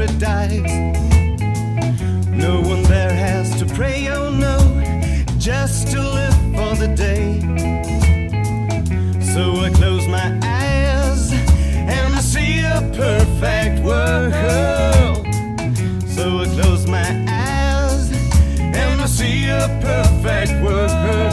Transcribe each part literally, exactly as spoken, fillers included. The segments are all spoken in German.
paradise. No one there has to pray, oh no, just to live for the day. So I close my eyes and I see a perfect world. So I close my eyes and I see a perfect world.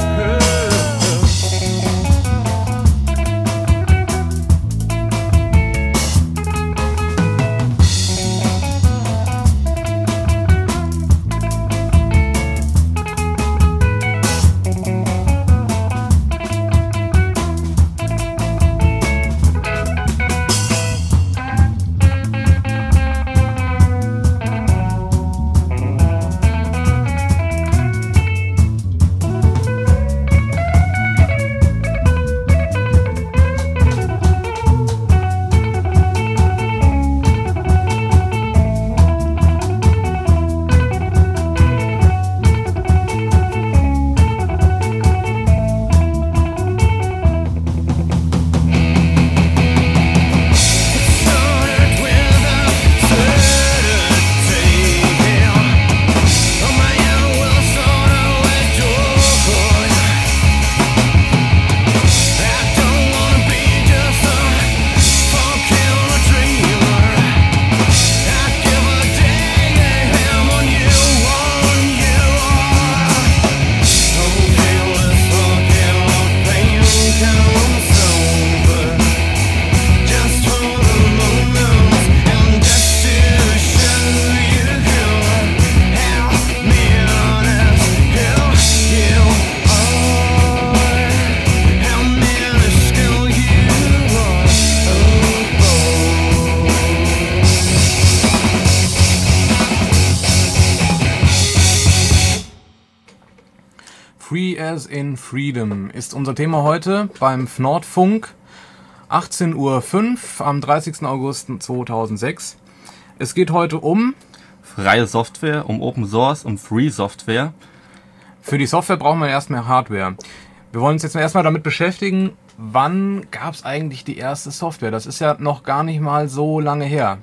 Free as in Freedom ist unser Thema heute beim F N O R D-Funk, achtzehn Uhr fünf am dreißigsten August zweitausendsechs. Es geht heute um freie Software, um Open Source, um Free Software. Für die Software brauchen wir erstmal Hardware. Wir wollen uns jetzt erstmal damit beschäftigen, wann gab es eigentlich die erste Software? Das ist ja noch gar nicht mal so lange her.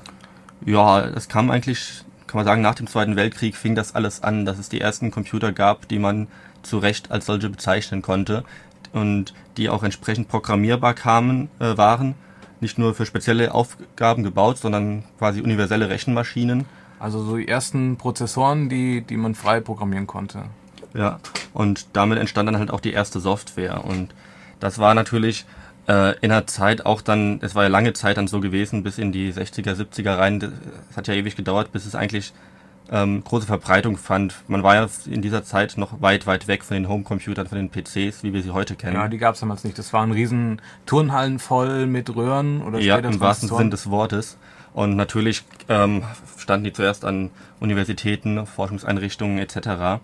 Ja, es kam eigentlich, kann man sagen, nach dem Zweiten Weltkrieg fing das alles an, dass es die ersten Computer gab, die man zu Recht als solche bezeichnen konnte und die auch entsprechend programmierbar kamen, äh, waren. Nicht nur für spezielle Aufgaben gebaut, sondern quasi universelle Rechenmaschinen. Also so die ersten Prozessoren, die, die man frei programmieren konnte. Ja, und damit entstand dann halt auch die erste Software. Und das war natürlich äh, in der Zeit auch dann, es war ja lange Zeit dann so gewesen, bis in die sechziger, siebziger rein. Es hat ja ewig gedauert, bis es eigentlich ähm, große Verbreitung fand. Man war ja in dieser Zeit noch weit, weit weg von den Homecomputern, von den P Cs, wie wir sie heute kennen. Ja, die gab es damals nicht. Das waren riesen Turnhallen voll mit Röhren oder ja, im wahrsten Sinn des Wortes. Und natürlich ähm, standen die zuerst an Universitäten, Forschungseinrichtungen et cetera.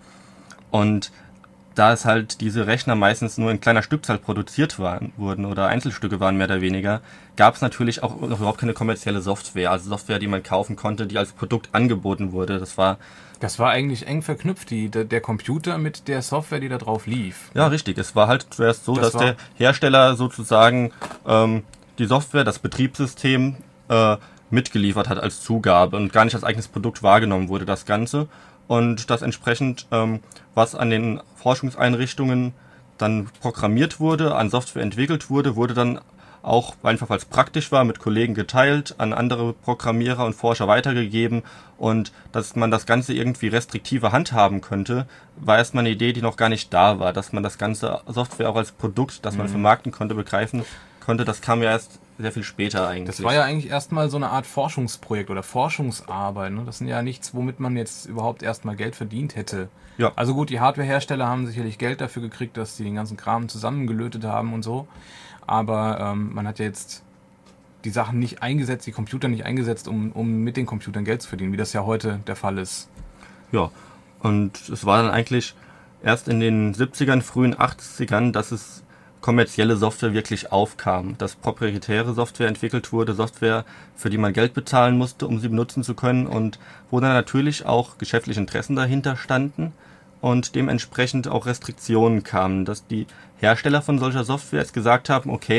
Und da es halt diese Rechner meistens nur in kleiner Stückzahl produziert waren, wurden oder Einzelstücke waren mehr oder weniger, gab es natürlich auch noch überhaupt keine kommerzielle Software. Also Software, die man kaufen konnte, die als Produkt angeboten wurde. Das war das war eigentlich eng verknüpft, die, der, der Computer mit der Software, die da drauf lief. Ja, richtig. Es war halt zuerst so, das dass der Hersteller sozusagen ähm, die Software, das Betriebssystem äh, mitgeliefert hat als Zugabe und gar nicht als eigenes Produkt wahrgenommen wurde, das Ganze. Und das entsprechend, ähm, was an den Forschungseinrichtungen dann programmiert wurde, an Software entwickelt wurde, wurde dann auch, einfach weil es praktisch war, mit Kollegen geteilt, an andere Programmierer und Forscher weitergegeben. Und dass man das Ganze irgendwie restriktiver handhaben könnte, war erstmal eine Idee, die noch gar nicht da war. Dass man das ganze Software auch als Produkt, das man Mhm. vermarkten konnte, begreifen konnte, das kam ja erst sehr viel später eigentlich. Das war ja eigentlich erstmal so eine Art Forschungsprojekt oder Forschungsarbeit. Ne? Das sind ja nichts, womit man jetzt überhaupt erstmal Geld verdient hätte. Ja. Also gut, die Hardwarehersteller haben sicherlich Geld dafür gekriegt, dass sie den ganzen Kram zusammengelötet haben und so. Aber ähm, man hat ja jetzt die Sachen nicht eingesetzt, die Computer nicht eingesetzt, um, um mit den Computern Geld zu verdienen, wie das ja heute der Fall ist. Ja, und es war dann eigentlich erst in den siebzigern, frühen achtzigern, dass es kommerzielle Software wirklich aufkam, dass proprietäre Software entwickelt wurde, Software, für die man Geld bezahlen musste, um sie benutzen zu können und wo dann natürlich auch geschäftliche Interessen dahinter standen und dementsprechend auch Restriktionen kamen, dass die Hersteller von solcher Software jetzt gesagt haben, okay,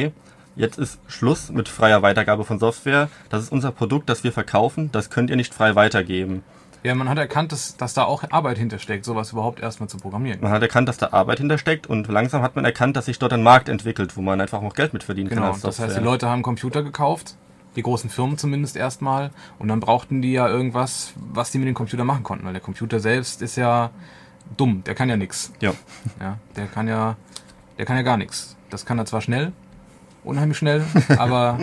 jetzt ist Schluss mit freier Weitergabe von Software. Das ist unser Produkt, das wir verkaufen. Das könnt ihr nicht frei weitergeben. Ja, man hat erkannt, dass, dass da auch Arbeit hintersteckt, sowas überhaupt erstmal zu programmieren. Man hat erkannt, dass da Arbeit hintersteckt und langsam hat man erkannt, dass sich dort ein Markt entwickelt, wo man einfach noch Geld mit verdienen genau, kann als das Software. heißt, die Leute haben Computer gekauft, die großen Firmen zumindest erstmal, und dann brauchten die ja irgendwas, was die mit dem Computer machen konnten, weil der Computer selbst ist ja dumm, der kann ja nichts. Ja. Ja, der kann ja, der kann ja gar nichts. Das kann er zwar schnell, unheimlich schnell, aber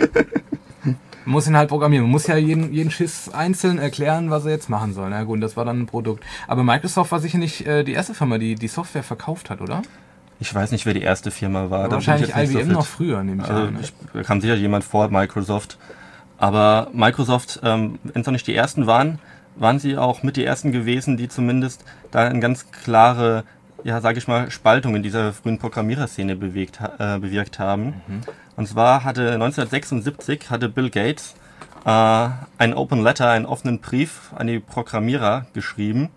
man muss ihn halt programmieren. Man muss ja jeden, jeden Schiss einzeln erklären, was er jetzt machen soll. Na gut, das war dann ein Produkt. Aber Microsoft war sicher nicht äh, die erste Firma, die die Software verkauft hat, oder? Ich weiß nicht, wer die erste Firma war. Ja, Da wahrscheinlich bin ich jetzt nicht I B M so fit. noch früher, nehme ich Also, an. Ne? ich, da kam sicher jemand vor Microsoft. Aber Microsoft, ähm, wenn es noch nicht die ersten waren, waren sie auch mit die ersten gewesen, die zumindest da eine ganz klare, ja, sage ich mal, Spaltung in dieser frühen Programmiererszene bewegt, äh, bewirkt haben. Mhm. Und zwar hatte neunzehnhundertsechsundsiebzig hatte Bill Gates äh, ein Open Letter, einen offenen Brief an die Programmierer geschrieben,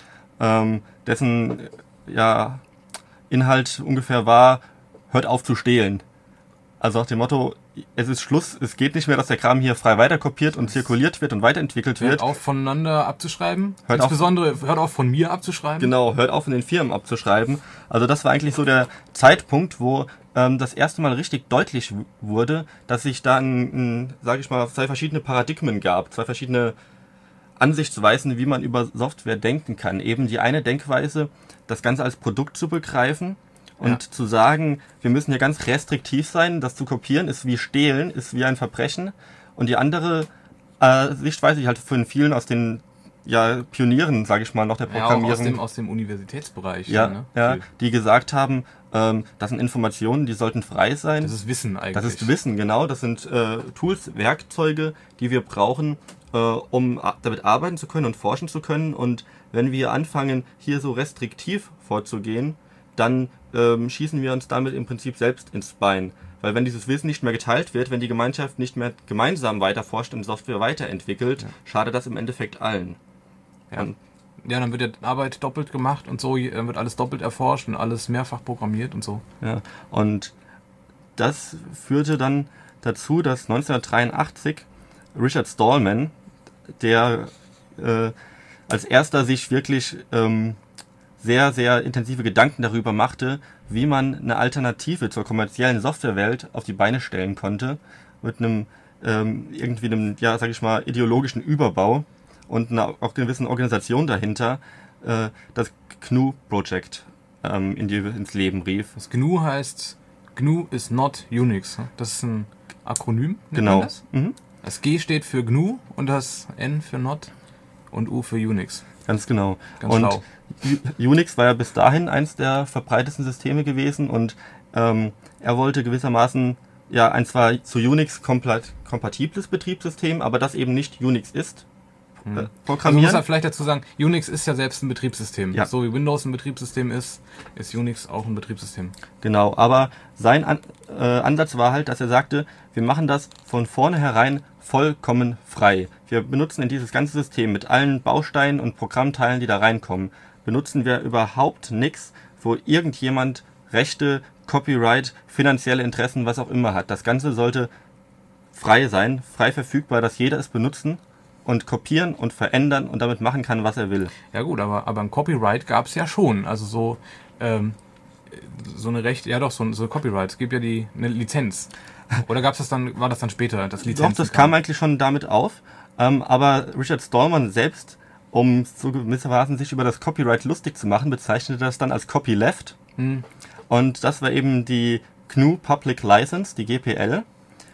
ähm, dessen ja, Inhalt ungefähr war: Hört auf zu stehlen. Also nach dem Motto, es ist Schluss, es geht nicht mehr, dass der Kram hier frei weiterkopiert und zirkuliert wird und weiterentwickelt Hört wird. auf, voneinander abzuschreiben. Hört auf- Insbesondere hört auf, von mir abzuschreiben. Genau, hört auf, in den Firmen abzuschreiben. Also das war eigentlich so der Zeitpunkt, wo ähm, das erste Mal richtig deutlich w- wurde, dass sich da, ein, ein, sag ich mal, zwei verschiedene Paradigmen gab, zwei verschiedene Ansichtsweisen, wie man über Software denken kann. Eben die eine Denkweise, das Ganze als Produkt zu begreifen und Ja. zu sagen, wir müssen hier ganz restriktiv sein, das zu kopieren ist wie Stehlen, ist wie ein Verbrechen. Und die andere äh, Sichtweise, die halt von vielen aus den ja, Pionieren, sage ich mal, noch der Ja, auch Programmierung, aus dem, aus dem Universitätsbereich. ja, ne? ja, Viel. die gesagt haben, ähm, das sind Informationen, die sollten frei sein. Das ist Wissen eigentlich. Das ist Wissen, genau. Das sind äh, Tools, Werkzeuge, die wir brauchen, äh, um a- damit arbeiten zu können und forschen zu können. Und wenn wir anfangen, hier so restriktiv vorzugehen, dann ähm, schießen wir uns damit im Prinzip selbst ins Bein. Weil wenn dieses Wissen nicht mehr geteilt wird, wenn die Gemeinschaft nicht mehr gemeinsam weiter forscht und Software weiterentwickelt, Ja. schadet das im Endeffekt allen. Ja. Und Ja, dann wird ja Arbeit doppelt gemacht und so, dann wird alles doppelt erforscht und alles mehrfach programmiert und so. Ja, und das führte dann dazu, dass neunzehnhundertdreiundachtzig Richard Stallman, der äh, als erster sich wirklich ähm, sehr, sehr intensive Gedanken darüber machte, wie man eine Alternative zur kommerziellen Softwarewelt auf die Beine stellen konnte, mit einem ähm, irgendwie einem, ja, sag ich mal, ideologischen Überbau und einer auch gewissen Organisation dahinter, äh, das G N U-Projekt ähm, in die, ins Leben rief. Das G N U heißt, G N U is not Unix. Das ist ein Akronym, nennt Genau. man das? Mhm. Das G steht für G N U und das N für not und U für Unix. Ganz genau. Ganz und schlau. U- Unix war ja bis dahin eins der verbreitetsten Systeme gewesen und ähm, er wollte gewissermaßen ja ein zwar zu Unix komplett kompatibles Betriebssystem, aber das eben nicht Unix ist, äh, Also man muss programmieren. halt vielleicht dazu sagen, Unix ist ja selbst ein Betriebssystem. Ja. So wie Windows ein Betriebssystem ist, ist Unix auch ein Betriebssystem. Genau, aber sein An äh, Ansatz war halt, dass er sagte, wir machen das von vornherein vollkommen frei. Wir benutzen in dieses ganze System mit allen Bausteinen und Programmteilen, die da reinkommen, benutzen wir überhaupt nichts, wo irgendjemand Rechte, Copyright, finanzielle Interessen, was auch immer hat. Das Ganze sollte frei sein, frei verfügbar, dass jeder es benutzen und kopieren und verändern und damit machen kann, was er will. Ja gut, aber, aber ein Copyright gab es ja schon. Also so, ähm, so eine Recht, ja doch, so, so Copyright. Es gibt ja die eine Lizenz. Oder gab's das dann, war das dann später, das Lizenz? Doch, das kam eigentlich schon damit auf, ähm, aber Richard Stallman selbst, um so gewissermaßen sich über das Copyright lustig zu machen, bezeichnete das dann als Copyleft. Hm. Und das war eben die G N U Public License, die G P L,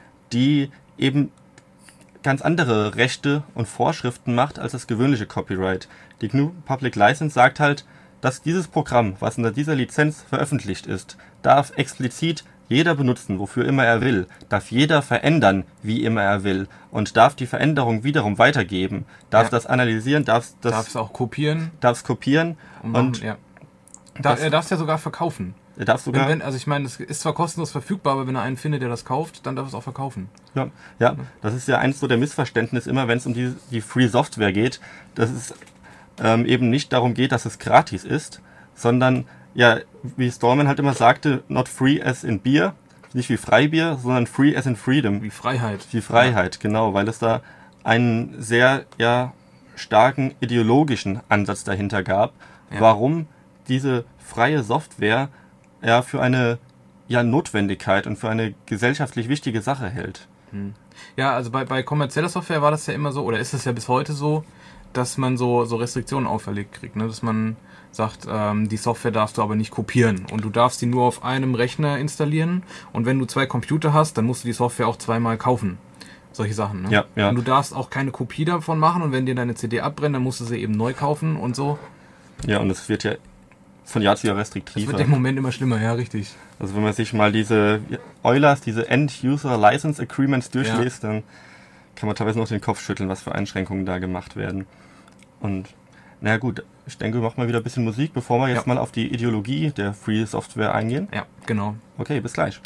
die eben ganz andere Rechte und Vorschriften macht als das gewöhnliche Copyright. Die G N U Public License sagt halt, dass dieses Programm, was unter dieser Lizenz veröffentlicht ist, darf explizit jeder benutzen, wofür immer er will, darf jeder verändern, wie immer er will und darf die Veränderung wiederum weitergeben, darf Ja. das analysieren, darf das Darf es auch kopieren darf's kopieren und, und machen, ja. Da, das- er darf es ja sogar verkaufen. er darf Wenn, sogar wenn, also ich meine, es ist zwar kostenlos verfügbar, aber wenn er einen findet, der das kauft, dann darf er es auch verkaufen. Ja, ja, das ist ja eins so der Missverständnisse immer, wenn es um die, die Free Software geht, dass es ähm, eben nicht darum geht, dass es gratis ist, sondern ja, wie Stallman halt immer sagte, not free as in beer, nicht wie Freibier, sondern Free as in Freedom. Wie Freiheit. Wie Freiheit, ja. Genau, weil es da einen sehr ja, starken ideologischen Ansatz dahinter gab, ja. warum diese freie Software ja für eine ja, Notwendigkeit und für eine gesellschaftlich wichtige Sache hält. Hm. Ja, also bei, bei kommerzieller Software war das ja immer so, oder ist es ja bis heute so, dass man so, so Restriktionen auferlegt kriegt, ne? Dass man sagt, ähm, die Software darfst du aber nicht kopieren und du darfst die nur auf einem Rechner installieren und wenn du zwei Computer hast, dann musst du die Software auch zweimal kaufen. Solche Sachen, ne? Ja, ja. Und du darfst auch keine Kopie davon machen und wenn dir deine C D abbrennt, dann musst du sie eben neu kaufen und so. Ja, und es wird ja von Jahr zu Jahr restriktiver. Das wird im Moment immer schlimmer, ja, richtig. Also wenn man sich mal diese Eulers, diese End-User License Agreements durchliest, ja. dann kann man teilweise noch den Kopf schütteln, was für Einschränkungen da gemacht werden. Und naja gut, ich denke, wir machen mal wieder ein bisschen Musik, bevor wir jetzt ja. mal auf die Ideologie der Free Software eingehen. Ja, genau. Okay, bis gleich.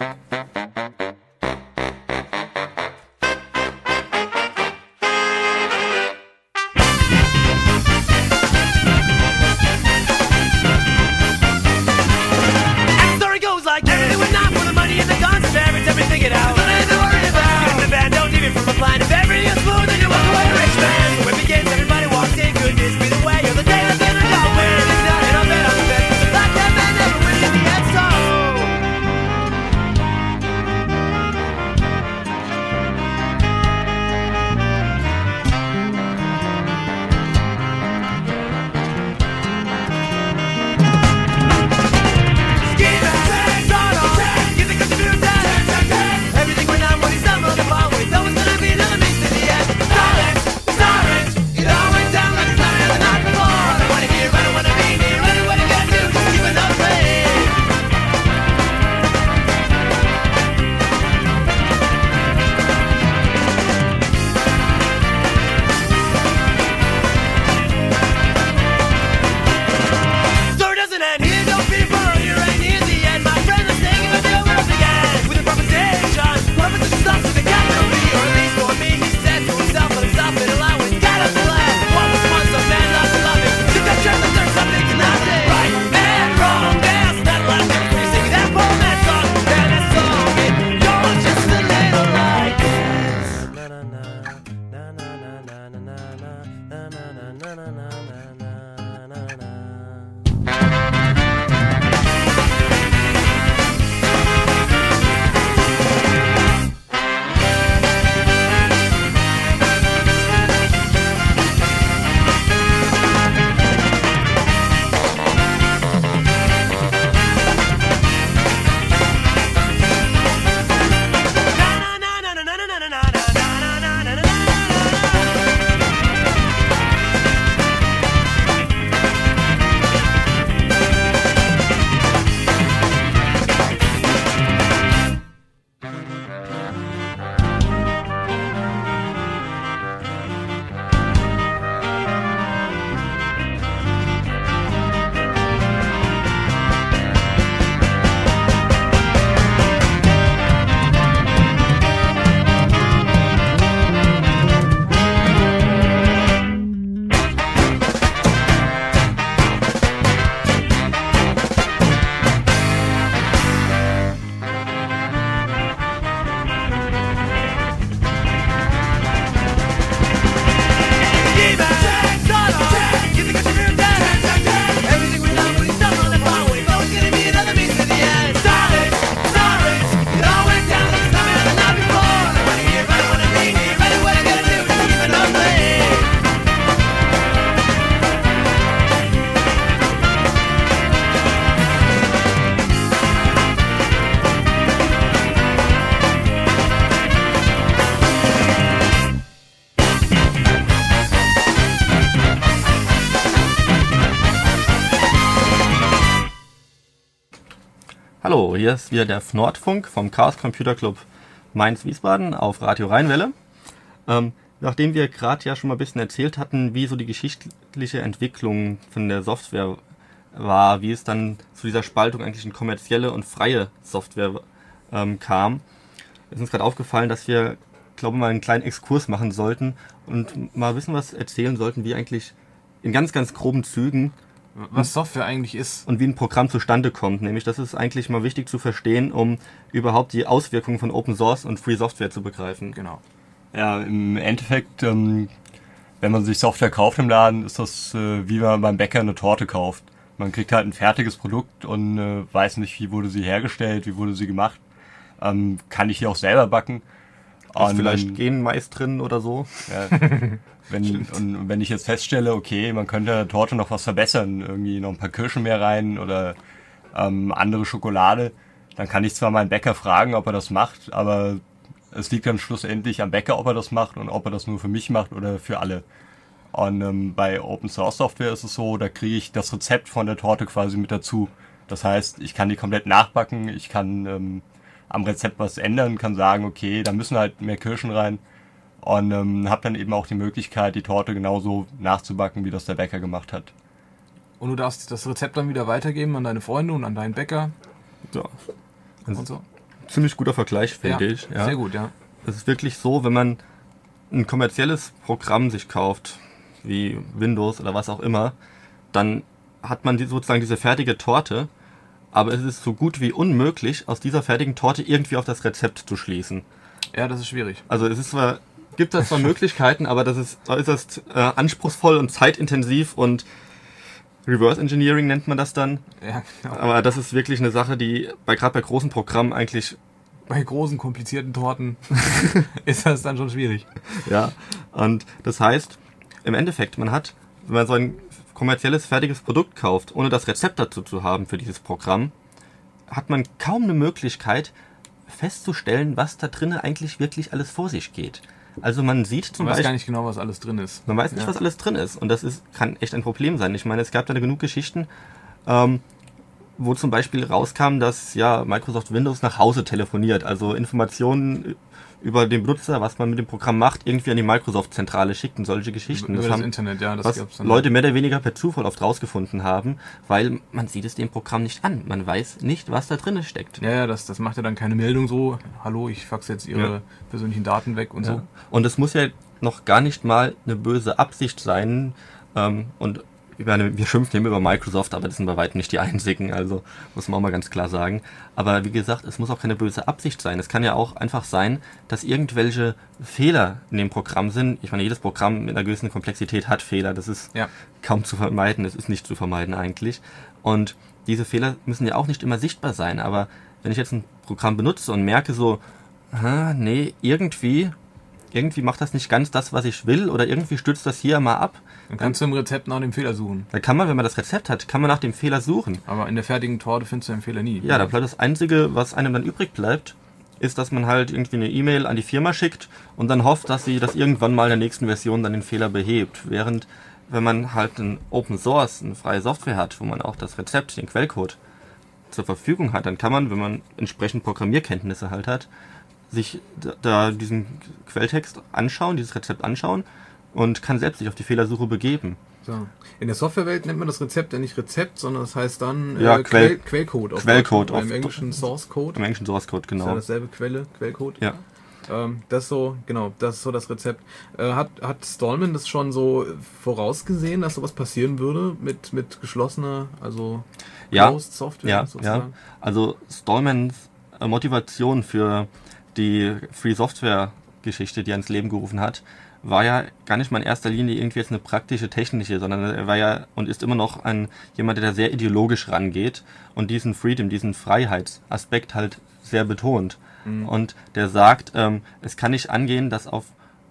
Hallo, hier ist wieder der Nordfunk vom Chaos Computer Club Mainz-Wiesbaden auf Radio Rheinwelle. Ähm, nachdem wir gerade ja schon mal ein bisschen erzählt hatten, wie so die geschichtliche Entwicklung von der Software war, wie es dann zu dieser Spaltung eigentlich in kommerzielle und freie Software ähm, kam, ist uns gerade aufgefallen, dass wir, glaube ich, mal einen kleinen Exkurs machen sollten und mal wissen, was erzählen sollten, wie eigentlich in ganz, ganz groben Zügen was Software eigentlich ist. Und wie ein Programm zustande kommt. Nämlich, das ist eigentlich mal wichtig zu verstehen, um überhaupt die Auswirkungen von Open Source und Free Software zu begreifen. Genau. Ja, im Endeffekt, ähm, wenn man sich Software kauft im Laden, ist das äh, wie wenn man beim Bäcker eine Torte kauft. Man kriegt halt ein fertiges Produkt und äh, weiß nicht, wie wurde sie hergestellt, wie wurde sie gemacht. Ähm, kann ich hier auch selber backen. Ist vielleicht Genmais drin oder so. Ja, wenn, und wenn ich jetzt feststelle, okay, man könnte der Torte noch was verbessern, irgendwie noch ein paar Kirschen mehr rein oder ähm, andere Schokolade, dann kann ich zwar meinen Bäcker fragen, ob er das macht, aber es liegt dann schlussendlich am Bäcker, ob er das macht und ob er das nur für mich macht oder für alle. Und ähm, bei Open Source Software ist es so, da kriege ich das Rezept von der Torte quasi mit dazu. Das heißt, ich kann die komplett nachbacken, ich kann ähm, am Rezept was ändern, kann sagen, okay, da müssen halt mehr Kirschen rein und ähm, habe dann eben auch die Möglichkeit, die Torte genauso nachzubacken, wie das der Bäcker gemacht hat. Und du darfst das Rezept dann wieder weitergeben an deine Freunde und an deinen Bäcker. Ja. Und so. Ziemlich guter Vergleich, finde Ja, ich. Ja. sehr gut, ja. Es ist wirklich so, wenn man ein kommerzielles Programm sich kauft, wie Windows oder was auch immer, dann hat man die, sozusagen diese fertige Torte, aber es ist so gut wie unmöglich, aus dieser fertigen Torte irgendwie auf das Rezept zu schließen. Ja, das ist schwierig. Also es ist zwar, gibt da zwar Möglichkeiten, aber das ist äußerst äh, anspruchsvoll und zeitintensiv und Reverse Engineering nennt man das dann. Ja, genau. Aber das ist wirklich eine Sache, die bei gerade bei großen Programmen eigentlich, Bei großen, komplizierten Torten ist das dann schon schwierig. ja, und das heißt, im Endeffekt, man hat, wenn man so ein kommerzielles, fertiges Produkt kauft, ohne das Rezept dazu zu haben für dieses Programm, hat man kaum eine Möglichkeit festzustellen, was da drinnen eigentlich wirklich alles vor sich geht. Also man sieht zum Man weiß Beispiel, gar nicht genau, was alles drin ist. man weiß nicht, Ja. was alles drin ist. Und das ist, kann echt ein Problem sein. Ich meine, es gab da genug Geschichten, ähm, wo zum Beispiel rauskam, dass ja Microsoft Windows nach Hause telefoniert. Also Informationen über den Benutzer, was man mit dem Programm macht, irgendwie an die Microsoft-Zentrale schickt und solche Geschichten. Über das das haben, Internet, ja, das was gab's dann. Leute mehr oder weniger per Zufall oft rausgefunden haben, weil man sieht es dem Programm nicht an. Man weiß nicht, was da drin steckt. Ja, ja, das, das macht ja dann keine Meldung so, hallo, ich faxe jetzt Ihre Ja. persönlichen Daten weg und Ja. so. Und es muss ja noch gar nicht mal eine böse Absicht sein. Ähm, und ich meine, wir schimpfen immer über Microsoft, aber das sind bei weitem nicht die einzigen, also muss man auch mal ganz klar sagen. Aber wie gesagt, es muss auch keine böse Absicht sein. Es kann ja auch einfach sein, dass irgendwelche Fehler in dem Programm sind. Ich meine, jedes Programm mit einer gewissen Komplexität hat Fehler. Das ist Ja. kaum zu vermeiden, das ist nicht zu vermeiden eigentlich. Und diese Fehler müssen ja auch nicht immer sichtbar sein. Aber wenn ich jetzt ein Programm benutze und merke so, ah, nee, irgendwie, irgendwie macht das nicht ganz das, was ich will, oder irgendwie stürzt das hier mal ab, Dann kannst du im Rezept nach dem Fehler suchen. da kann man, wenn man das Rezept hat, kann man nach dem Fehler suchen. Aber in der fertigen Torte findest du den Fehler nie. Ja, da bleibt das Einzige, was einem dann übrig bleibt, ist, dass man halt irgendwie eine E-Mail an die Firma schickt und dann hofft, dass sie das irgendwann mal in der nächsten Version dann den Fehler behebt. Während, wenn man halt ein Open Source, eine freie Software hat, wo man auch das Rezept, den Quellcode zur Verfügung hat, dann kann man, wenn man entsprechend Programmierkenntnisse halt hat, sich da, da diesen Quelltext anschauen, dieses Rezept anschauen und kann selbst sich auf die Fehlersuche begeben. So. In der Softwarewelt nennt man das Rezept ja nicht Rezept, sondern das heißt dann Ja, äh, Quell- Quell, Quellcode. auf Quellcode Deutsch. auf- Im englischen Source Code. Im englischen Source Code, Ist ja genau. dasselbe Quelle, Quellcode. Ja. Ähm, das ist so, genau, das ist so das Rezept. Äh, hat, hat Stallman das schon so vorausgesehen, dass sowas passieren würde mit, mit geschlossener, also Ja, Closed Software Ja, ja. sozusagen? Also Stallmans äh, Motivation für die Free Software Geschichte, die er ins Leben gerufen hat, war ja gar nicht mal in erster Linie irgendwie jetzt eine praktische, technische, sondern er war ja und ist immer noch ein jemand, der da sehr ideologisch rangeht und diesen Freedom, diesen Freiheitsaspekt halt sehr betont. Mhm. Und der sagt, ähm, es kann nicht angehen, dass auf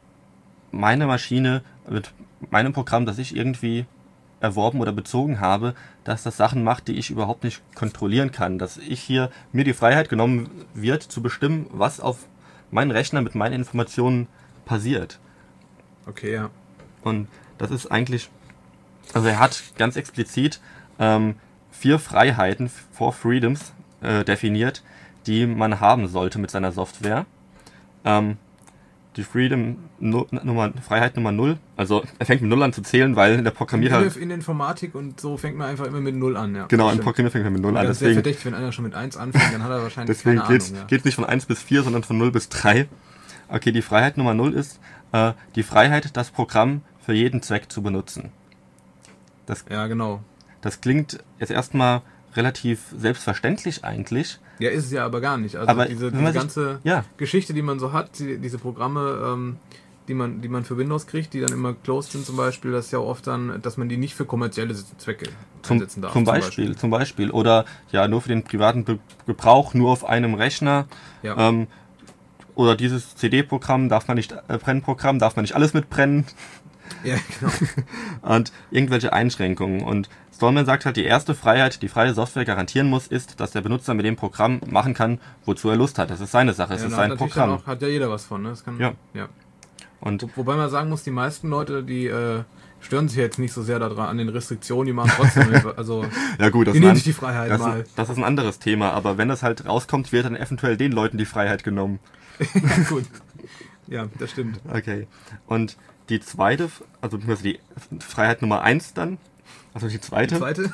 meine Maschine mit meinem Programm, das ich irgendwie erworben oder bezogen habe, dass das Sachen macht, die ich überhaupt nicht kontrollieren kann. Dass ich hier mir die Freiheit genommen wird, zu bestimmen, was auf meinen Rechner mit meinen Informationen passiert. Okay, ja. Und das ist eigentlich, also er hat ganz explizit ähm, vier Freiheiten, four Freedoms äh, definiert, die man haben sollte mit seiner Software. Ähm, die Freedom nu, Nummer, Freiheit Nummer null, also er fängt mit null an zu zählen, weil in der Programmierer... In der Informatik und so fängt man einfach immer mit null an, ja. Genau, im Stimmt. Programmierer fängt man mit null an. Ganz sehr Deswegen, verdächtig, wenn einer schon mit eins anfängt, dann hat er wahrscheinlich deswegen keine geht's, Ahnung. Ja. geht's nicht von eins bis vier, sondern von null bis drei. Okay, die Freiheit Nummer null ist äh, die Freiheit, das Programm für jeden Zweck zu benutzen. Das, ja, genau. das klingt jetzt erstmal relativ selbstverständlich eigentlich. Ja, ist es ja aber gar nicht. Also aber diese, diese ganze sich, ja. Geschichte, die man so hat, die, diese Programme, ähm, die man, die man für Windows kriegt, die dann immer closed sind zum Beispiel, das ist ja oft dann, dass man die nicht für kommerzielle Zwecke zum, einsetzen darf. Zum Beispiel, zum Beispiel, zum Beispiel. Oder ja, nur für den privaten Be- Gebrauch, nur auf einem Rechner. Ja. Ähm, oder dieses C D-Programm darf man nicht, äh, Brennprogramm darf man nicht alles mitbrennen. Ja, genau. Und irgendwelche Einschränkungen. Und Stallman sagt halt, die erste Freiheit, die freie Software garantieren muss, ist, dass der Benutzer mit dem Programm machen kann, wozu er Lust hat. Das ist seine Sache, es ja, ist sein Programm. Auch, hat ja jeder was von, ne? Das kann, ja. ja. Und Wo, wobei man sagen muss, die meisten Leute, die äh, stören sich jetzt nicht so sehr daran, an den Restriktionen, die machen trotzdem, also ja gut, das die nehmen an, sich die Freiheit das mal. Ist, das ist ein anderes Thema, aber wenn das halt rauskommt, wird dann eventuell den Leuten die Freiheit genommen. Ja, gut. Ja, das stimmt. Okay. Und die zweite, also die Freiheit Nummer eins dann, also die zweite. Die zweite?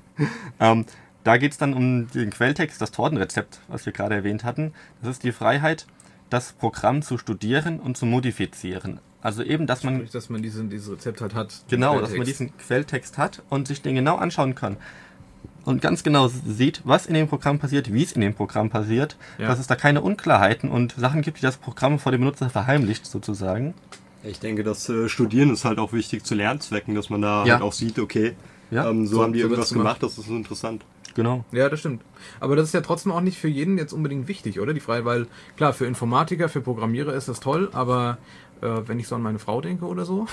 ähm, da geht es dann um den Quelltext, das Tortenrezept, was wir gerade erwähnt hatten. Das ist die Freiheit, das Programm zu studieren und zu modifizieren. Also eben, dass man... Sprich, dass man diesen, dieses Rezept halt hat. Genau, dass man diesen Quelltext hat und sich den genau anschauen kann. Und ganz genau sieht, was in dem Programm passiert, wie es in dem Programm passiert, ja. Dass es da keine Unklarheiten und Sachen gibt, die das Programm vor dem Benutzer verheimlicht, sozusagen. Ich denke, das äh, Studieren ist halt auch wichtig zu Lernzwecken, dass man da ja. halt auch sieht, okay, ja. ähm, so, so haben die so irgendwas gemacht, das ist interessant. Genau. Ja, das stimmt. Aber das ist ja trotzdem auch nicht für jeden jetzt unbedingt wichtig, oder? Die Freiheit, weil klar, für Informatiker, für Programmierer ist das toll, aber äh, wenn ich so an meine Frau denke oder so,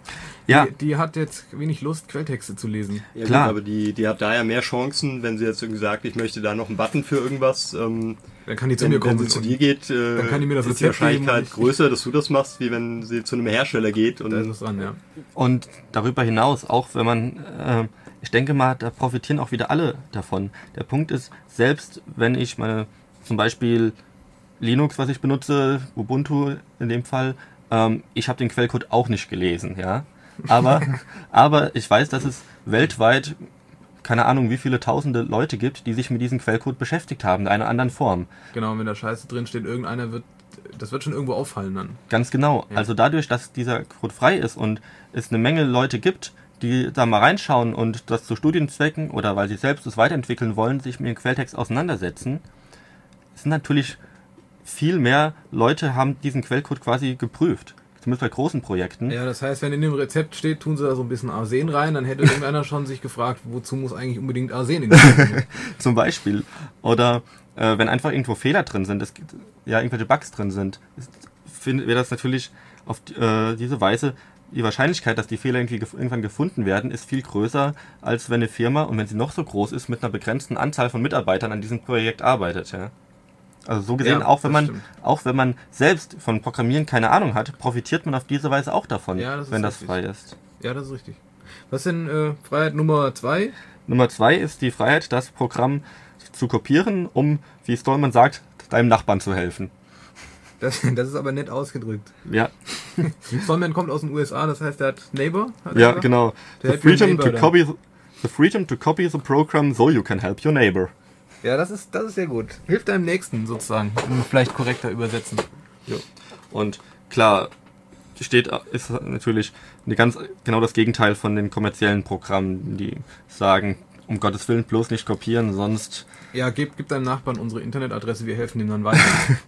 ja. die, die hat jetzt wenig Lust, Quelltexte zu lesen. Ja, klar. Gut, aber die, die hat da ja mehr Chancen, wenn sie jetzt irgendwie sagt, ich möchte da noch einen Button für irgendwas. Ähm, dann kann die zu wenn, mir kommen. Wenn sie zu dir geht, äh, dann kann die mir das ist die Wahrscheinlichkeit größer, dass du das machst, wie wenn sie zu einem Hersteller geht. Und, da ist es dran, ja. Und darüber hinaus, auch wenn man... Äh, ich denke mal, da profitieren auch wieder alle davon. Der Punkt ist, selbst wenn ich meine, zum Beispiel Linux, was ich benutze, Ubuntu in dem Fall, ähm, ich habe den Quellcode auch nicht gelesen, ja. Aber, aber ich weiß, dass es weltweit, keine Ahnung, wie viele tausende Leute gibt, die sich mit diesem Quellcode beschäftigt haben, in einer anderen Form. Genau, wenn da Scheiße drin steht, irgendeiner wird, das wird schon irgendwo auffallen dann. Ganz genau. Ja. Also dadurch, dass dieser Code frei ist und es eine Menge Leute gibt, die da mal reinschauen und das zu Studienzwecken oder weil sie selbst es weiterentwickeln wollen, sich mit dem Quelltext auseinandersetzen, sind natürlich viel mehr Leute haben diesen Quellcode quasi geprüft. Zumindest bei großen Projekten. Ja, das heißt, wenn in dem Rezept steht, tun sie da so ein bisschen Arsen rein, dann hätte irgendeiner schon sich gefragt, wozu muss eigentlich unbedingt Arsen in dem Zum Beispiel. Oder äh, wenn einfach irgendwo Fehler drin sind, es gibt, ja, irgendwelche Bugs drin sind, wäre das natürlich auf äh, diese Weise die Wahrscheinlichkeit, dass die Fehler irgendwie gef- irgendwann gefunden werden, ist viel größer, als wenn eine Firma, und wenn sie noch so groß ist, mit einer begrenzten Anzahl von Mitarbeitern an diesem Projekt arbeitet. Ja? Also so gesehen, ja, auch wenn man stimmt. auch wenn man selbst von Programmieren keine Ahnung hat, profitiert man auf diese Weise auch davon, ja, das wenn das richtig. frei ist. Ja, das ist richtig. Was ist denn äh, Freiheit Nummer zwei? Nummer zwei ist die Freiheit, das Programm zu kopieren, um, wie Stallman sagt, deinem Nachbarn zu helfen. Das, das ist aber nett ausgedrückt. Ja. Stallman kommt aus den U S A, das heißt, er hat Neighbor. Hat ja, er genau. The freedom, to copy, the freedom to copy the program so you can help your neighbor. Ja, das ist, das ist sehr gut. Hilft deinem Nächsten sozusagen. Vielleicht korrekter übersetzen. Ja. Und klar, steht, ist natürlich eine ganz, genau das Gegenteil von den kommerziellen Programmen, die sagen, um Gottes Willen bloß nicht kopieren, sonst... Ja, gib, gib deinem Nachbarn unsere Internetadresse, wir helfen ihm dann weiter.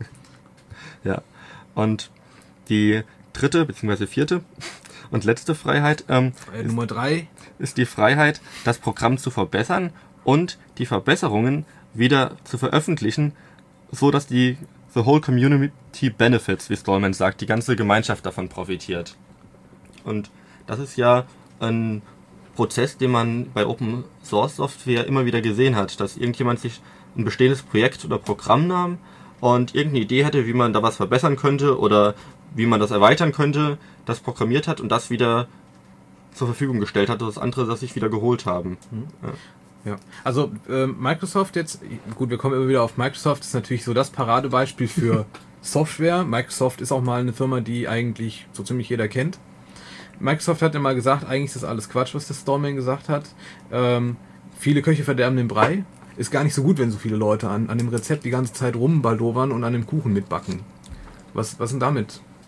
Ja, und die dritte bzw. vierte und letzte Freiheit, ähm, Freiheit Nummer drei ist die Freiheit, das Programm zu verbessern und die Verbesserungen wieder zu veröffentlichen, so dass die the whole community benefits, wie Stallman sagt, die ganze Gemeinschaft davon profitiert. Und das ist ja ein Prozess, den man bei Open Source Software immer wieder gesehen hat, dass irgendjemand sich ein bestehendes Projekt oder Programm nahm und irgendeine Idee hätte, wie man da was verbessern könnte oder wie man das erweitern könnte, das programmiert hat und das wieder zur Verfügung gestellt hat, dass andere das sich wieder geholt haben. Mhm. Ja. Ja, also äh, Microsoft jetzt, gut, wir kommen immer wieder auf Microsoft, ist natürlich so das Paradebeispiel für Software. Microsoft ist auch mal eine Firma, die eigentlich so ziemlich jeder kennt. Microsoft hat ja mal gesagt, eigentlich ist das alles Quatsch, was der Stallman gesagt hat. Ähm, viele Köche verderben den Brei. Ist gar nicht so gut, wenn so viele Leute an, an dem Rezept die ganze Zeit rumbaldowern und an dem Kuchen mitbacken. Was, was ist denn damit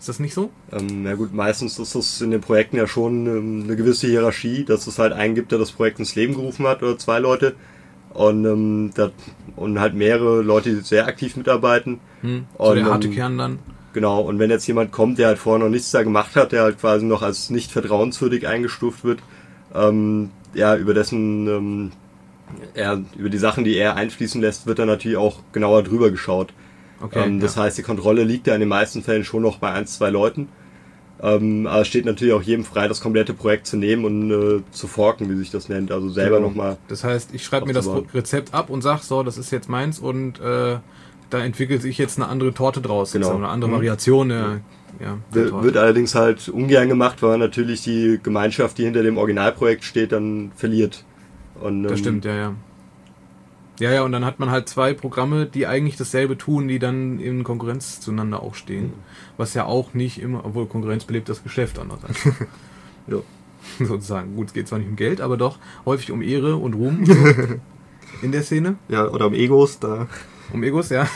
Ist das nicht so? Ähm, na gut, meistens ist das in den Projekten ja schon ähm, eine gewisse Hierarchie, dass es halt einen gibt, der das Projekt ins Leben gerufen hat oder zwei Leute und, ähm, dat, und halt mehrere Leute, die sehr aktiv mitarbeiten. Hm, so und, der harte ähm, Kern dann. Genau, und wenn jetzt jemand kommt, der halt vorher noch nichts da gemacht hat, der halt quasi noch als nicht vertrauenswürdig eingestuft wird, ähm, ja, über dessen, ähm, er, über die Sachen, die er einfließen lässt, wird dann natürlich auch genauer drüber geschaut. Okay, ähm, das ja. heißt, die Kontrolle liegt ja in den meisten Fällen schon noch bei ein, zwei Leuten. Ähm, aber es steht natürlich auch jedem frei, das komplette Projekt zu nehmen und äh, zu forken, wie sich das nennt. Also selber Genau. nochmal. Das heißt, ich schreibe mir das aufzubauen. Rezept ab und sag, so, das ist jetzt meins und äh, da entwickelt sich jetzt eine andere Torte draus. Genau. sozusagen, Eine andere Mhm. Variation der, ja, der Wird, Torte. wird allerdings halt ungern gemacht, weil natürlich die Gemeinschaft, die hinter dem Originalprojekt steht, dann verliert. Und, Das ähm, stimmt, ja, ja. Ja, ja, und dann hat man halt zwei Programme, die eigentlich dasselbe tun, die dann in Konkurrenz zueinander auch stehen. Was ja auch nicht immer, obwohl Konkurrenz belebt das Geschäft andererseits. Ja. Sozusagen. Gut, es geht zwar nicht um Geld, aber doch häufig um Ehre und Ruhm so in der Szene. Ja, oder um Egos, da. Um Egos, ja.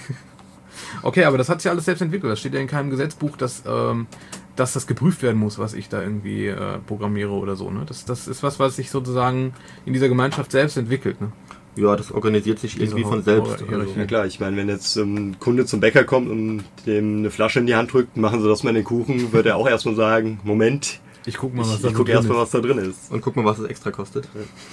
Okay, aber das hat sich alles selbst entwickelt. Das steht ja in keinem Gesetzbuch, dass, ähm, dass das geprüft werden muss, was ich da irgendwie äh, programmiere oder so. Ne? Das, das ist was, was sich sozusagen in dieser Gemeinschaft selbst entwickelt. Ne? Ja, das organisiert sich Diese irgendwie von Hau- selbst. Hierarchie. Also, Ja klar, ich meine, wenn jetzt ähm, ein Kunde zum Bäcker kommt und dem eine Flasche in die Hand drückt, machen sie das mal in den Kuchen, wird er auch erstmal sagen, Moment, Ich guck mal, was ich, da ich so gucke drin erstmal, ist. was da drin ist. und guck mal, was es extra kostet.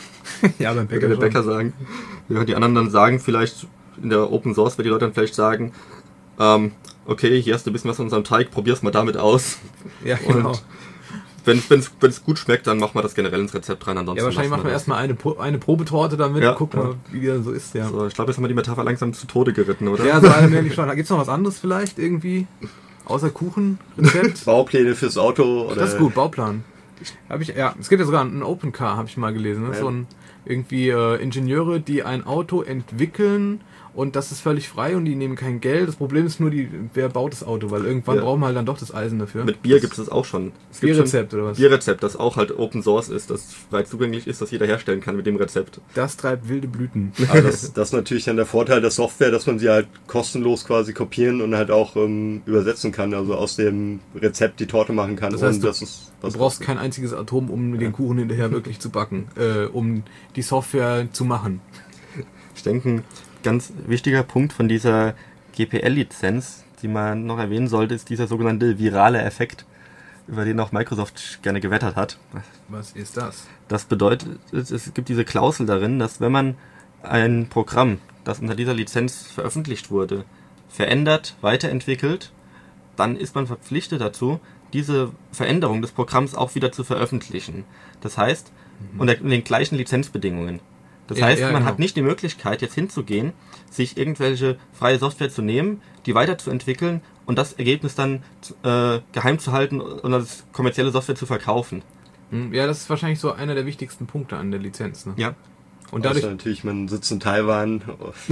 Ja, beim Würde Bäcker, der schon. Bäcker sagen. Ja, die anderen dann sagen vielleicht, in der Open Source, wird die Leute dann vielleicht sagen, ähm, okay, hier hast du ein bisschen was von unserem Teig, probier's mal damit aus. Ja, genau. Und wenn es gut schmeckt, dann machen wir das generell ins Rezept rein. Ansonsten Ja, wahrscheinlich lassen machen wir das. erstmal eine, Pro- eine Probetorte damit Ja, und gucken ja. mal, wie die dann so ist. Ja, So, ich glaube, jetzt haben wir die Metapher langsam zu Tode geritten, oder? ja so allmählich schon. Gibt es noch was anderes vielleicht irgendwie? Außer Kuchen, Rezept? Baupläne fürs Auto oder. Das ist gut, Bauplan. Hab ich, ja, es gibt ja sogar einen Open Car, habe ich mal gelesen. Ne? Ja. So ein, irgendwie äh, Ingenieure, die ein Auto entwickeln und das ist völlig frei und die nehmen kein Geld. Das Problem ist nur, die, wer baut das Auto, weil irgendwann Ja. brauchen wir halt dann doch das Eisen dafür. Mit Bier gibt es das auch schon. Es gibt Bierrezept oder was? schon Bierrezept, das auch halt Open Source ist, das frei zugänglich ist, das jeder herstellen kann mit dem Rezept. Das treibt wilde Blüten. Aber das, das ist natürlich dann der Vorteil der Software, dass man sie halt kostenlos quasi kopieren und halt auch ähm, übersetzen kann, also aus dem Rezept die Torte machen kann. Das heißt, und du- das ist, Du was brauchst kein einziges Atom, um den Kuchen hinterher wirklich zu backen, äh, um die Software zu machen. Ich denke, ein ganz wichtiger Punkt von dieser G P L-Lizenz, die man noch erwähnen sollte, ist dieser sogenannte virale Effekt, über den auch Microsoft gerne gewettert hat. Was ist das? Das bedeutet, es gibt diese Klausel darin, dass wenn man ein Programm, das unter dieser Lizenz veröffentlicht wurde, verändert, weiterentwickelt, dann ist man verpflichtet dazu, diese Veränderung des Programms auch wieder zu veröffentlichen. Das heißt, unter den gleichen Lizenzbedingungen. Das Ja, heißt, ja, man genau. hat nicht die Möglichkeit, jetzt hinzugehen, sich irgendwelche freie Software zu nehmen, die weiterzuentwickeln und das Ergebnis dann äh, geheim zu halten und als kommerzielle Software zu verkaufen. Hm, Ja, das ist wahrscheinlich so einer der wichtigsten Punkte an der Lizenz. Ne? Ja. Und dadurch dadurch. natürlich, man sitzt in Taiwan.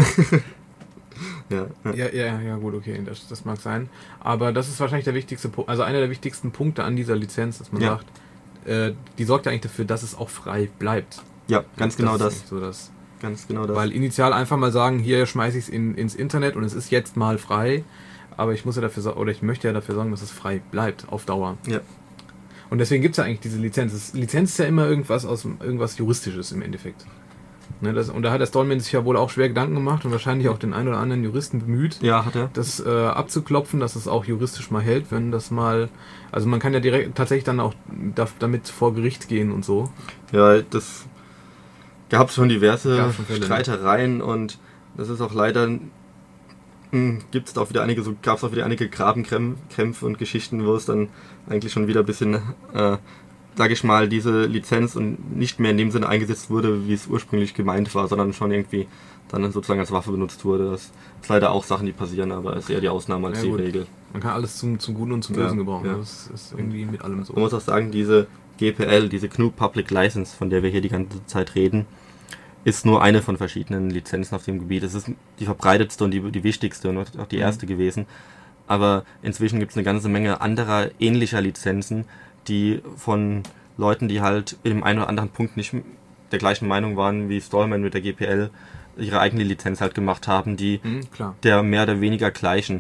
Ja, ja. Ja, ja, ja, gut, okay, das, das mag sein. Aber das ist wahrscheinlich der wichtigste Punkt, also einer der wichtigsten Punkte an dieser Lizenz, dass man Ja. sagt, äh, die sorgt ja eigentlich dafür, dass es auch frei bleibt. Ja, ganz genau ist das. nicht So das. Ganz genau das. Weil initial einfach mal sagen, hier schmeiße ich es in, ins Internet und es ist jetzt mal frei, aber ich muss ja dafür sorgen, oder ich möchte ja dafür sorgen, dass es frei bleibt auf Dauer. Ja. Und deswegen gibt es ja eigentlich diese Lizenz. Das, Lizenz ist ja immer irgendwas aus dem- irgendwas Juristisches im Endeffekt. Ne, das, und da hat der Stallman sich ja wohl auch schwer Gedanken gemacht und wahrscheinlich auch den einen oder anderen Juristen bemüht, Ja, hat er. das äh, abzuklopfen, dass es auch juristisch mal hält, wenn das mal. Also man kann ja direkt tatsächlich dann auch da, damit vor Gericht gehen und so. Ja, das gab schon diverse Gab's schon Fälle, ne? Streitereien und das ist auch leider gibt es auch wieder einige so gab es auch wieder einige Grabenkrämpfe und Geschichten, wo es dann eigentlich schon wieder ein bisschen äh, sage ich mal, diese Lizenz und nicht mehr in dem Sinne eingesetzt wurde, wie es ursprünglich gemeint war, sondern schon irgendwie dann sozusagen als Waffe benutzt wurde. Das ist leider auch Sachen, die passieren, aber ist eher die Ausnahme als Ja, die gut. Regel. Man kann alles zum, zum Guten und zum Ja, Bösen gebrauchen. ja. Das ist irgendwie mit allem so. Man muss auch sagen, diese G P L, diese G N U Public License, von der wir hier die ganze Zeit reden, ist nur eine von verschiedenen Lizenzen auf dem Gebiet. Es ist die verbreitetste und die, die wichtigste und auch die erste gewesen. Aber inzwischen gibt es eine ganze Menge anderer ähnlicher Lizenzen, die von Leuten, die halt in dem einen oder anderen Punkt nicht der gleichen Meinung waren wie Stallman mit der G P L, ihre eigene Lizenz halt gemacht haben, die Mhm, klar. der mehr oder weniger gleichen.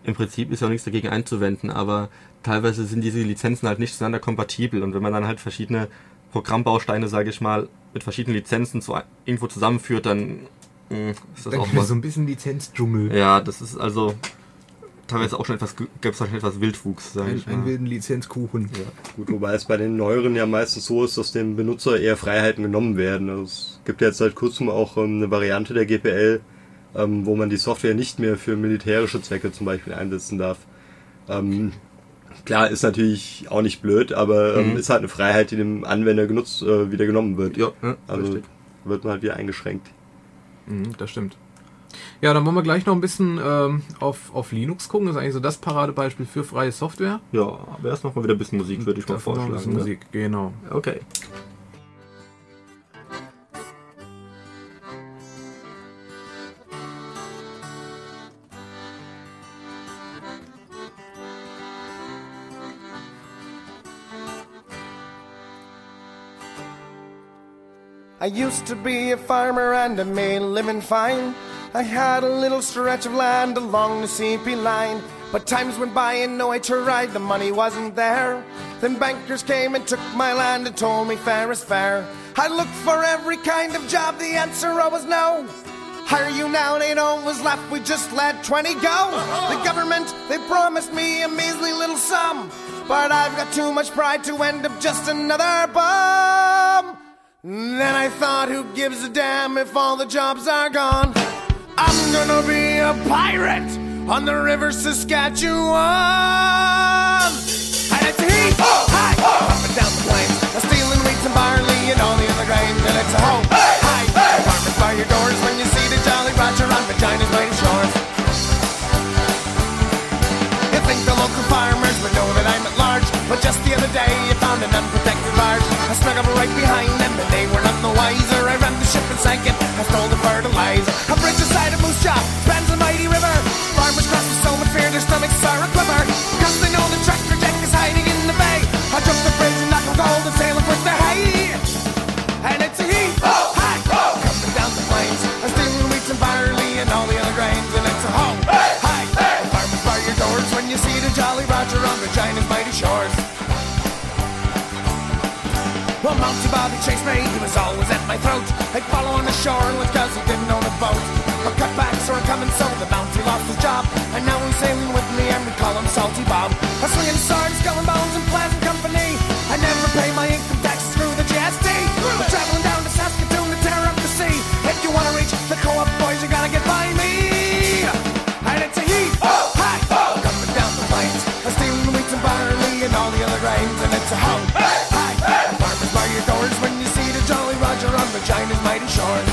im Prinzip ist ja auch nichts dagegen einzuwenden, aber teilweise sind diese Lizenzen halt nicht zueinander kompatibel und wenn man dann halt verschiedene Programmbausteine, sage ich mal, mit verschiedenen Lizenzen zu, irgendwo zusammenführt, dann mh, ist das Dann auch mal was. so ein bisschen Lizenzdschungel. Ja, das ist also teilweise auch schon etwas, gab es auch schon etwas Wildwuchs, sage Ein, ich mal. einen wilden Lizenzkuchen. Ja, gut, wobei es bei den neueren ja meistens so ist, dass dem Benutzer eher Freiheiten genommen werden. Also es gibt ja jetzt seit kurzem auch ähm, eine Variante der G P L, ähm, wo man die Software nicht mehr für militärische Zwecke zum Beispiel einsetzen darf. Ähm, klar, ist natürlich auch nicht blöd, aber ähm, Mhm. ist halt eine Freiheit, die dem Anwender genutzt, äh, wieder genommen wird. Ja, ja, Also richtig. wird man halt wieder eingeschränkt. Mhm, das stimmt. Ja, dann wollen wir gleich noch ein bisschen ähm, auf, auf Linux gucken. Das ist eigentlich so das Paradebeispiel für freie Software. Ja, aber erst noch mal wieder ein bisschen Musik, würde ich mal Davon noch ein vorschlagen. bisschen Ne? Musik, genau. Okay. I used to be a farmer and I made a living fine. I had a little stretch of land along the C P line. But times went by and no I tried, the money wasn't there. Then bankers came and took my land and told me fair is fair. I looked for every kind of job, the answer always no. Hire you now, they'd always laugh, we just let twenty go. The government, they promised me a measly little sum. But I've got too much pride to end up just another bum. Then I thought, who gives a damn if all the jobs are gone? I'm gonna be a pirate on the river Saskatchewan. And it's a heat, high, up and down the plains, a stealing wheat and barley and all the other grains. And it's a ho, high, farmers by your doors when you see the Jolly Roger on Regina's mighty shores. You think the local farmers would know that I'm at large, but just the other day you found an unprotected barge. I snuck up right behind them and they were none the wiser. I ran the ship and sank it, I stole the fertilizer. A bridge beside a moose jaw spans a mighty river. Farmers cross with so much fear their stomachs are a quiver, because they know the tractor deck is hiding in the bay. I jump the bridge and knock them cold and sail up with the hay. And it's a heat, oh, high, oh, coming down the plains. I'm stealing wheat and barley and all the other grains. And it's a ho, hey, high, hey. Farmers bar your doors when you see the Jolly Roger on Regina's mighty shores. Well, Mountie Bobby chased me, he was always at my throat. I'd follow on the shore cause he didn't own a boat. But cutbacks are coming, so the Mountie lost his job. And now he's sailing with me and we call him Salty Bob. I'm swinging swords, skull and bones, and pleasant company. I never pay my income taxes through the G S T. We're traveling down to Saskatoon to tear up the sea. If you wanna reach the co-op boys, you gotta get by me. And it's a heat, oh, high, oh, coming down the plains. I'm stealing wheat and barley and all the other grains. And it's a ho, hey, high, hey. Farmers bar your doors when you see the Jolly Roger on Regina's mighty shores.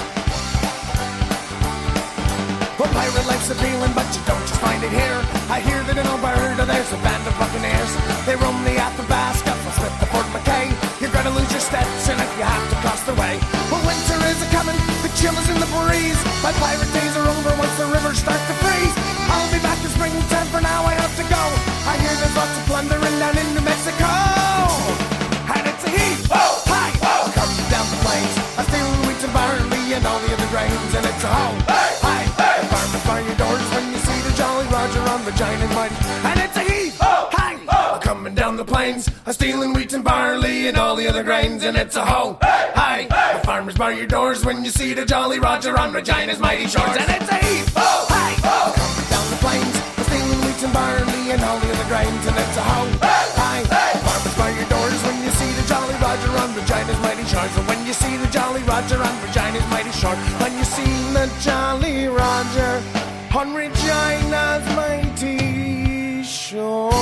Well, pirate life's appealing, but you don't just find it here. I hear that in Alberta there's a band of buccaneers. They roam the Athabasca, from Smith to Fort McKay. You're gonna lose your Stetson if you have to cross the way. Well, winter is a-coming, the chill is in the breeze. My pirate days are over once the rivers start to freeze. I'll be back in springtime, for now I have to go. I hear there's lots of plundering down in New Mexico. And it's a heat, oh, high, oh, coming down the plains. I'm stealing wheat and barley and all the other grains. And it's a ho, hey, high, hey. Farmers bar your doors when you see the Jolly Roger on Regina's mighty. And it's a heat, oh, high, oh, coming down the plains. I'm stealing wheat and barley and all the other grains. And it's a ho, hey, high, hey. The farmers bar your doors when you see the Jolly Roger on Regina's mighty shores. And it's a heat, oh, high, oh, coming down the plains. I'm stealing wheat and barley and all the other grains. And it's a ho, hey, high, hey. Farmers bar your doors when you see the Jolly Roger on Regina's mighty shores. And when you see the Jolly Roger on Regina's mighty shore. When you see the Jolly Roger on Regina's mighty shore.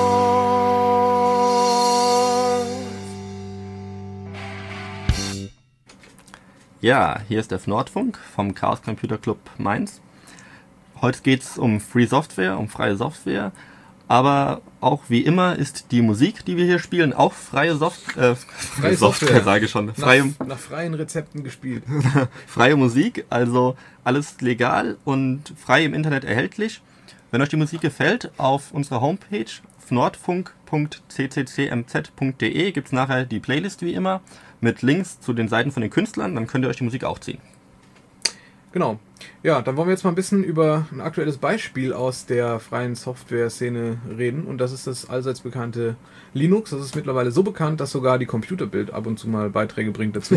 Ja, hier ist der Nordfunk vom Chaos Computer Club Mainz. Heute geht es um Free Software, um freie Software. Aber auch wie immer ist die Musik, die wir hier spielen, auch freie, Soft äh, freie Software, Software, sage ich schon. Freie, nach, nach freien Rezepten gespielt. freie Musik, also alles legal und frei im Internet erhältlich. Wenn euch die Musik gefällt, auf unserer Homepage nordfunk punkt c c c m z punkt d e gibt es nachher die Playlist wie immer mit Links zu den Seiten von den Künstlern, dann könnt ihr euch die Musik auch ziehen. Genau. Ja, dann wollen wir jetzt mal ein bisschen über ein aktuelles Beispiel aus der freien Software-Szene reden. Und das ist das allseits bekannte Linux. Das ist mittlerweile so bekannt, dass sogar die Computerbild ab und zu mal Beiträge bringt dazu.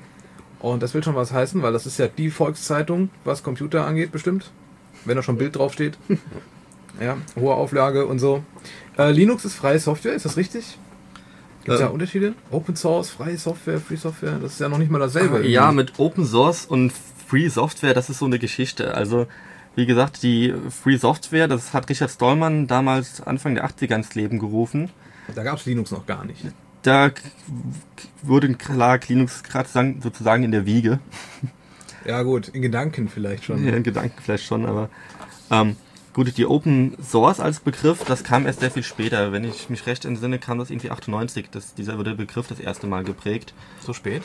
Und das will schon was heißen, weil das ist ja die Volkszeitung, was Computer angeht, bestimmt. Wenn da schon Bild draufsteht. Ja, hohe Auflage und so. Äh, Linux ist freie Software, ist das richtig? Gibt es Äh, da Unterschiede? Open Source, freie Software, Free Software, das ist ja noch nicht mal dasselbe. Ja, irgendwie. mit Open Source und Free Software, das ist so eine Geschichte. Also, wie gesagt, die Free Software, das hat Richard Stallman damals Anfang der achtziger ins Leben gerufen. Da gab es Linux noch gar nicht. Da k- wurde klar Linux gerade sagen- sozusagen in der Wiege. Ja gut, in Gedanken vielleicht schon. Ja, in Gedanken vielleicht schon, aber ähm, gut, die Open Source als Begriff, das kam erst sehr viel später. Wenn ich mich recht entsinne, kam das irgendwie achtundneunzig, dass dieser wurde der Begriff das erste Mal geprägt. So spät?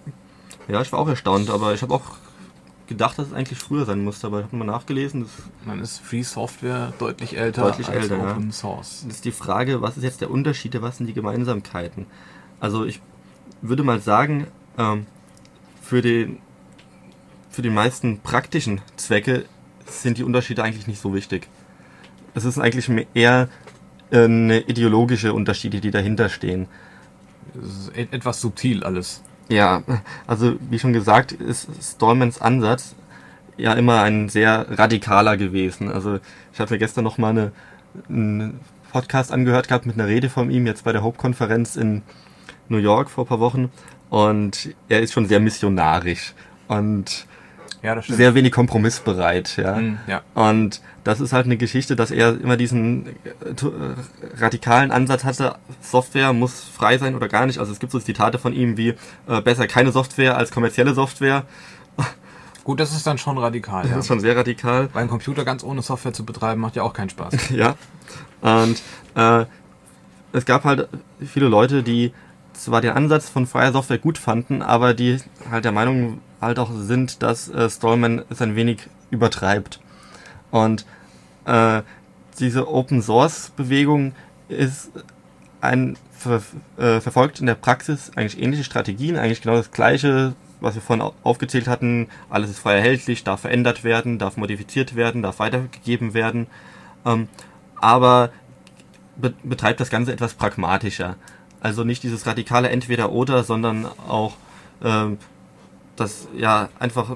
Ja, ich war auch erstaunt, aber ich habe auch gedacht, dass es eigentlich früher sein musste, aber ich habe nochmal nachgelesen. Das Dann ist Free Software deutlich älter Deutlich als älter, ja. Open Source. ist die Frage, was ist jetzt der Unterschied, was sind die Gemeinsamkeiten? Also ich würde mal sagen, ähm, für den für die meisten praktischen Zwecke sind die Unterschiede eigentlich nicht so wichtig. Es ist eigentlich mehr eher eine ideologische Unterschiede, die dahinter stehen. Es ist et- etwas subtil alles. Ja, also wie schon gesagt, ist Stallmans Ansatz ja immer ein sehr radikaler gewesen. Also ich habe mir gestern noch mal eine, einen Podcast angehört gehabt mit einer Rede von ihm, jetzt bei der Hope-Konferenz in New York vor ein paar Wochen. Und er ist schon sehr missionarisch und Ja, das stimmt. sehr wenig kompromissbereit. Ja. Mhm, ja. Und das ist halt eine Geschichte, dass er immer diesen äh, tu- äh, radikalen Ansatz hatte, Software muss frei sein oder gar nicht. Also es gibt so Zitate von ihm wie, äh, besser keine Software als kommerzielle Software. Gut, das ist dann schon radikal. Das Ja. ist schon sehr radikal. Weil ein Computer ganz ohne Software zu betreiben, macht ja auch keinen Spaß. Ja. Und äh, es gab halt viele Leute, die zwar den Ansatz von freier Software gut fanden, aber die halt der Meinung halt auch sind, dass äh, Stallman es ein wenig übertreibt. Und äh, diese Open Source Bewegung ist ein ver, äh, verfolgt in der Praxis eigentlich ähnliche Strategien, eigentlich genau das gleiche, was wir vorhin au- aufgezählt hatten. Alles ist frei erhältlich, darf verändert werden, darf modifiziert werden, darf weitergegeben werden. Ähm, aber be betreibt das Ganze etwas pragmatischer. Also nicht dieses radikale Entweder-Oder, sondern auch ähm, das ja einfach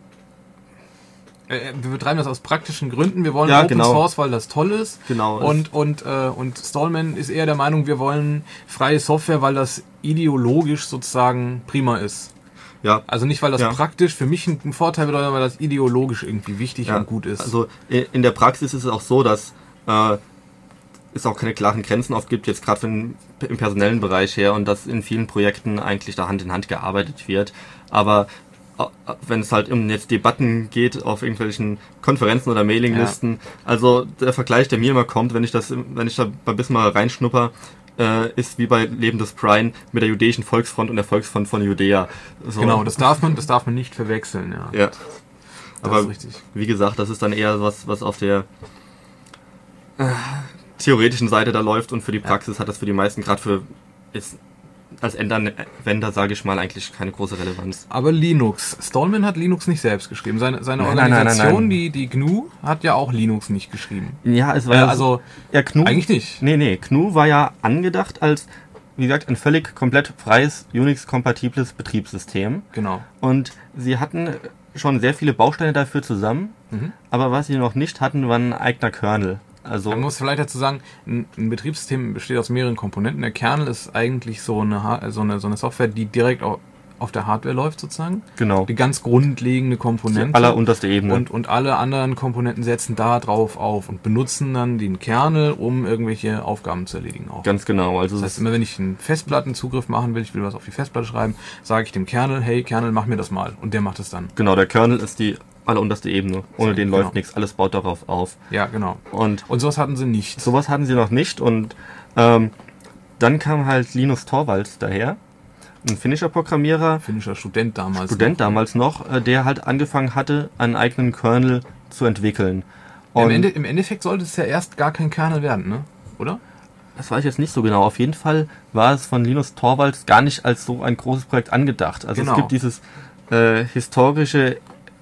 Äh, Wir betreiben das aus praktischen Gründen. Wir wollen Ja, Open genau. Source, weil das toll ist. genau Und, und, äh, und Stallman ist eher der Meinung, wir wollen freie Software, weil das ideologisch sozusagen prima ist. ja. Also nicht, weil das Ja. praktisch für mich ein Vorteil bedeutet, weil das ideologisch irgendwie wichtig Ja, und gut ist. Also i- in der Praxis ist es auch so, dass äh, es auch keine klaren Grenzen oft gibt, jetzt gerade im personellen Bereich her, und dass in vielen Projekten eigentlich da Hand in Hand gearbeitet wird. Aber äh, wenn es halt um jetzt Debatten geht auf irgendwelchen Konferenzen oder Mailinglisten, also der Vergleich, der mir immer kommt, wenn ich das, wenn ich da ein bisschen mal reinschnupper, äh, ist wie bei Leben des Brian mit der jüdischen Volksfront und der Volksfront von Judäa. So. Genau, das darf man, das darf man nicht verwechseln, ja. Ja. Das Aber ist richtig. wie gesagt, das ist dann eher was, was auf der äh, theoretischen Seite da läuft, und für die Praxis hat das für die meisten, gerade für ist, als Endanwender, sage ich mal, eigentlich keine große Relevanz. Aber Linux. Stallman hat Linux nicht selbst geschrieben. Seine, seine Nein, nein, nein, Organisation, nein, nein. Die, die G N U, hat ja auch Linux nicht geschrieben. Ja, es war Äh, ja also, ja, G N U, eigentlich nicht. Nee, nee, G N U war ja angedacht als, wie gesagt, ein völlig komplett freies, Unix-kompatibles Betriebssystem. Genau. Und sie hatten schon sehr viele Bausteine dafür zusammen, Mhm. aber was sie noch nicht hatten, war ein eigener Kernel. Also Man muss vielleicht dazu sagen, ein, ein Betriebssystem besteht aus mehreren Komponenten. Der Kernel ist eigentlich so eine, Ha- so eine, so eine Software, die direkt au- auf der Hardware läuft sozusagen. genau, Die ganz grundlegende Komponente. die allerunterste Ebene. Und, und alle anderen Komponenten setzen da drauf auf und benutzen dann den Kernel, um irgendwelche Aufgaben zu erledigen. Auch. Ganz genau. Also Das heißt, immer wenn ich einen Festplattenzugriff machen will, ich will was auf die Festplatte schreiben, sage ich dem Kernel, hey Kernel, mach mir das mal. Und der macht es dann. genau, der Kernel ist die allerunterste Ebene. Ohne den Genau. läuft nichts. Alles baut darauf auf. Ja, genau. Und Und sowas hatten sie nicht. sowas hatten sie noch nicht. Und ähm, dann kam halt Linus Torvalds daher, ein finnischer Programmierer, Finnischer Student damals. Student noch. damals noch, äh, der halt angefangen hatte, einen eigenen Kernel zu entwickeln. Im, Und Ende, Im Endeffekt sollte es ja erst gar kein Kernel werden, ne? Oder? das weiß ich jetzt nicht so genau. Auf jeden Fall war es von Linus Torvalds gar nicht als so ein großes Projekt angedacht. Also Genau. es gibt dieses äh, historische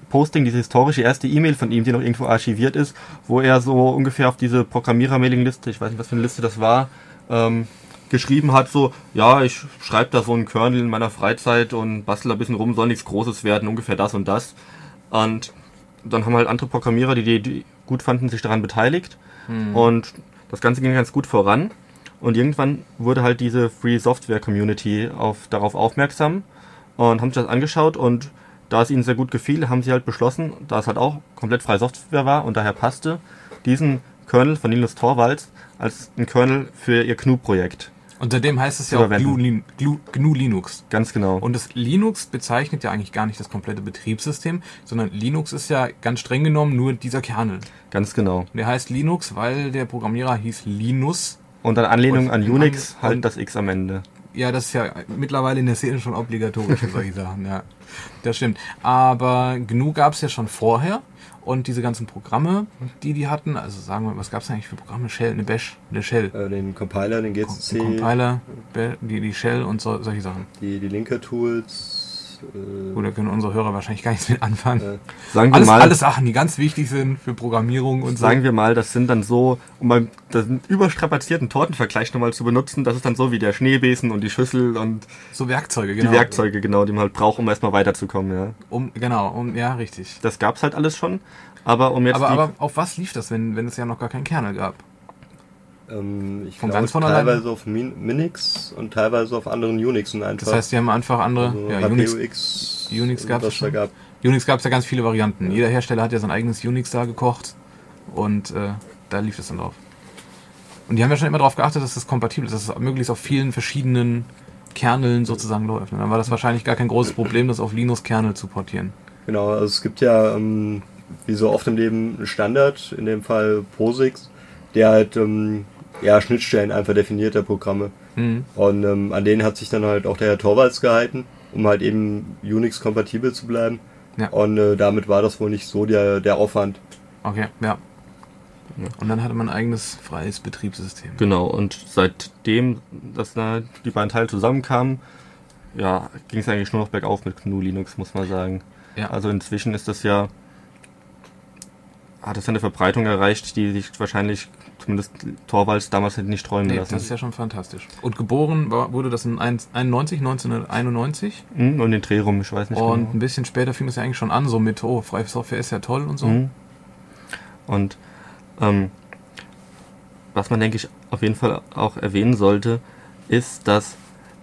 Posting, diese historische erste E-Mail von ihm, die noch irgendwo archiviert ist, wo er so ungefähr auf diese Programmierer-Mailing-Liste, ich weiß nicht, was für eine Liste das war, ähm, geschrieben hat, so, ja, ich schreibe da so einen Kernel in meiner Freizeit und bastel da ein bisschen rum, soll nichts Großes werden, ungefähr das und das. Und dann haben halt andere Programmierer, die die Idee gut fanden, sich daran beteiligt. Hm. Und das Ganze ging ganz gut voran. Und irgendwann wurde halt diese Free Software Community auf, darauf aufmerksam und haben sich das angeschaut. Und da es ihnen sehr gut gefiel, haben sie halt beschlossen, da es halt auch komplett freie Software war und daher passte, diesen Kernel von Linus Torvalds als ein Kernel für ihr G N U-Projekt. Unter dem heißt es ja auch G N U Linux. Ganz genau. Und das Linux bezeichnet ja eigentlich gar nicht das komplette Betriebssystem, sondern Linux ist ja ganz streng genommen nur dieser Kernel. Ganz genau. Und der heißt Linux, weil der Programmierer hieß Linus. Und an Anlehnung an Unix halt das X am Ende. Ja, das ist ja mittlerweile in der Szene schon obligatorisch für solche Sachen, ja. Das stimmt. Aber G N U gab es ja schon vorher. Und diese ganzen Programme, die die hatten, also sagen wir, was gab es eigentlich für Programme? Shell, eine Bash, eine Shell. Äh, den Compiler, den G C C. Den Compiler, die, die Shell und so, solche Sachen. Die, die Linker-Tools. Äh, Gut, da können unsere Hörer wahrscheinlich gar nichts mit anfangen. Äh, sagen wir alles, mal, alles Sachen, die ganz wichtig sind für Programmierung und so. Sagen wir mal, das sind dann so, um beim den überstrapazierten Tortenvergleich nochmal zu benutzen, das ist dann so wie der Schneebesen und die Schüssel und so Werkzeuge, genau. Die Werkzeuge, genau, die man halt braucht, um erstmal weiterzukommen, ja. Um, genau, um, ja, richtig. Das gab's halt alles schon. Aber um jetzt aber, aber auf was lief das, wenn, wenn es ja noch gar keinen Kernel gab? Ähm, ich Von glaube, ganz von teilweise alleine? auf Min Minix und teilweise auf anderen Unixen einfach. Das heißt, die haben einfach andere... Also ja, H P Unix, U X, Unix gab es schon. Gab. Unix gab es ja ganz viele Varianten. Jeder Hersteller hat ja sein eigenes Unix da gekocht und äh, da lief das dann drauf. Und die haben ja schon immer darauf geachtet, dass das kompatibel ist, dass es möglichst auf vielen verschiedenen Kerneln sozusagen läuft. Und dann war das wahrscheinlich gar kein großes Problem, das auf Linux-Kernel zu portieren. Genau, also es gibt ja, ähm, wie so oft im Leben, einen Standard, in dem Fall POSIX, der halt ähm, ja, Schnittstellen einfach definiert, der Programme. Mhm. Und ähm, an denen hat sich dann halt auch der Herr Torvalds gehalten, um halt eben Unix-kompatibel zu bleiben. Ja. Und äh, damit war das wohl nicht so der, der Aufwand. Okay, ja. Und dann hatte man ein eigenes freies Betriebssystem. Genau, und seitdem, dass da die beiden Teile zusammenkamen, ja, ging es eigentlich nur noch bergauf mit G N U Linux, muss man sagen. Ja. Also inzwischen ist das ja, hat es eine Verbreitung erreicht, die sich wahrscheinlich zumindest Torvalds damals hätte nicht träumen nee, lassen. Das ist ja schon fantastisch. Und geboren war, wurde das in einundneunzig, neunzehnhunderteinundneunzig. Mhm, und den Dreh rum, ich weiß nicht Und genau. ein bisschen später fing es ja eigentlich schon an, so mit, oh, freie Software ist ja toll und so. Mhm. Und ähm, was man, denke ich, auf jeden Fall auch erwähnen sollte, ist, dass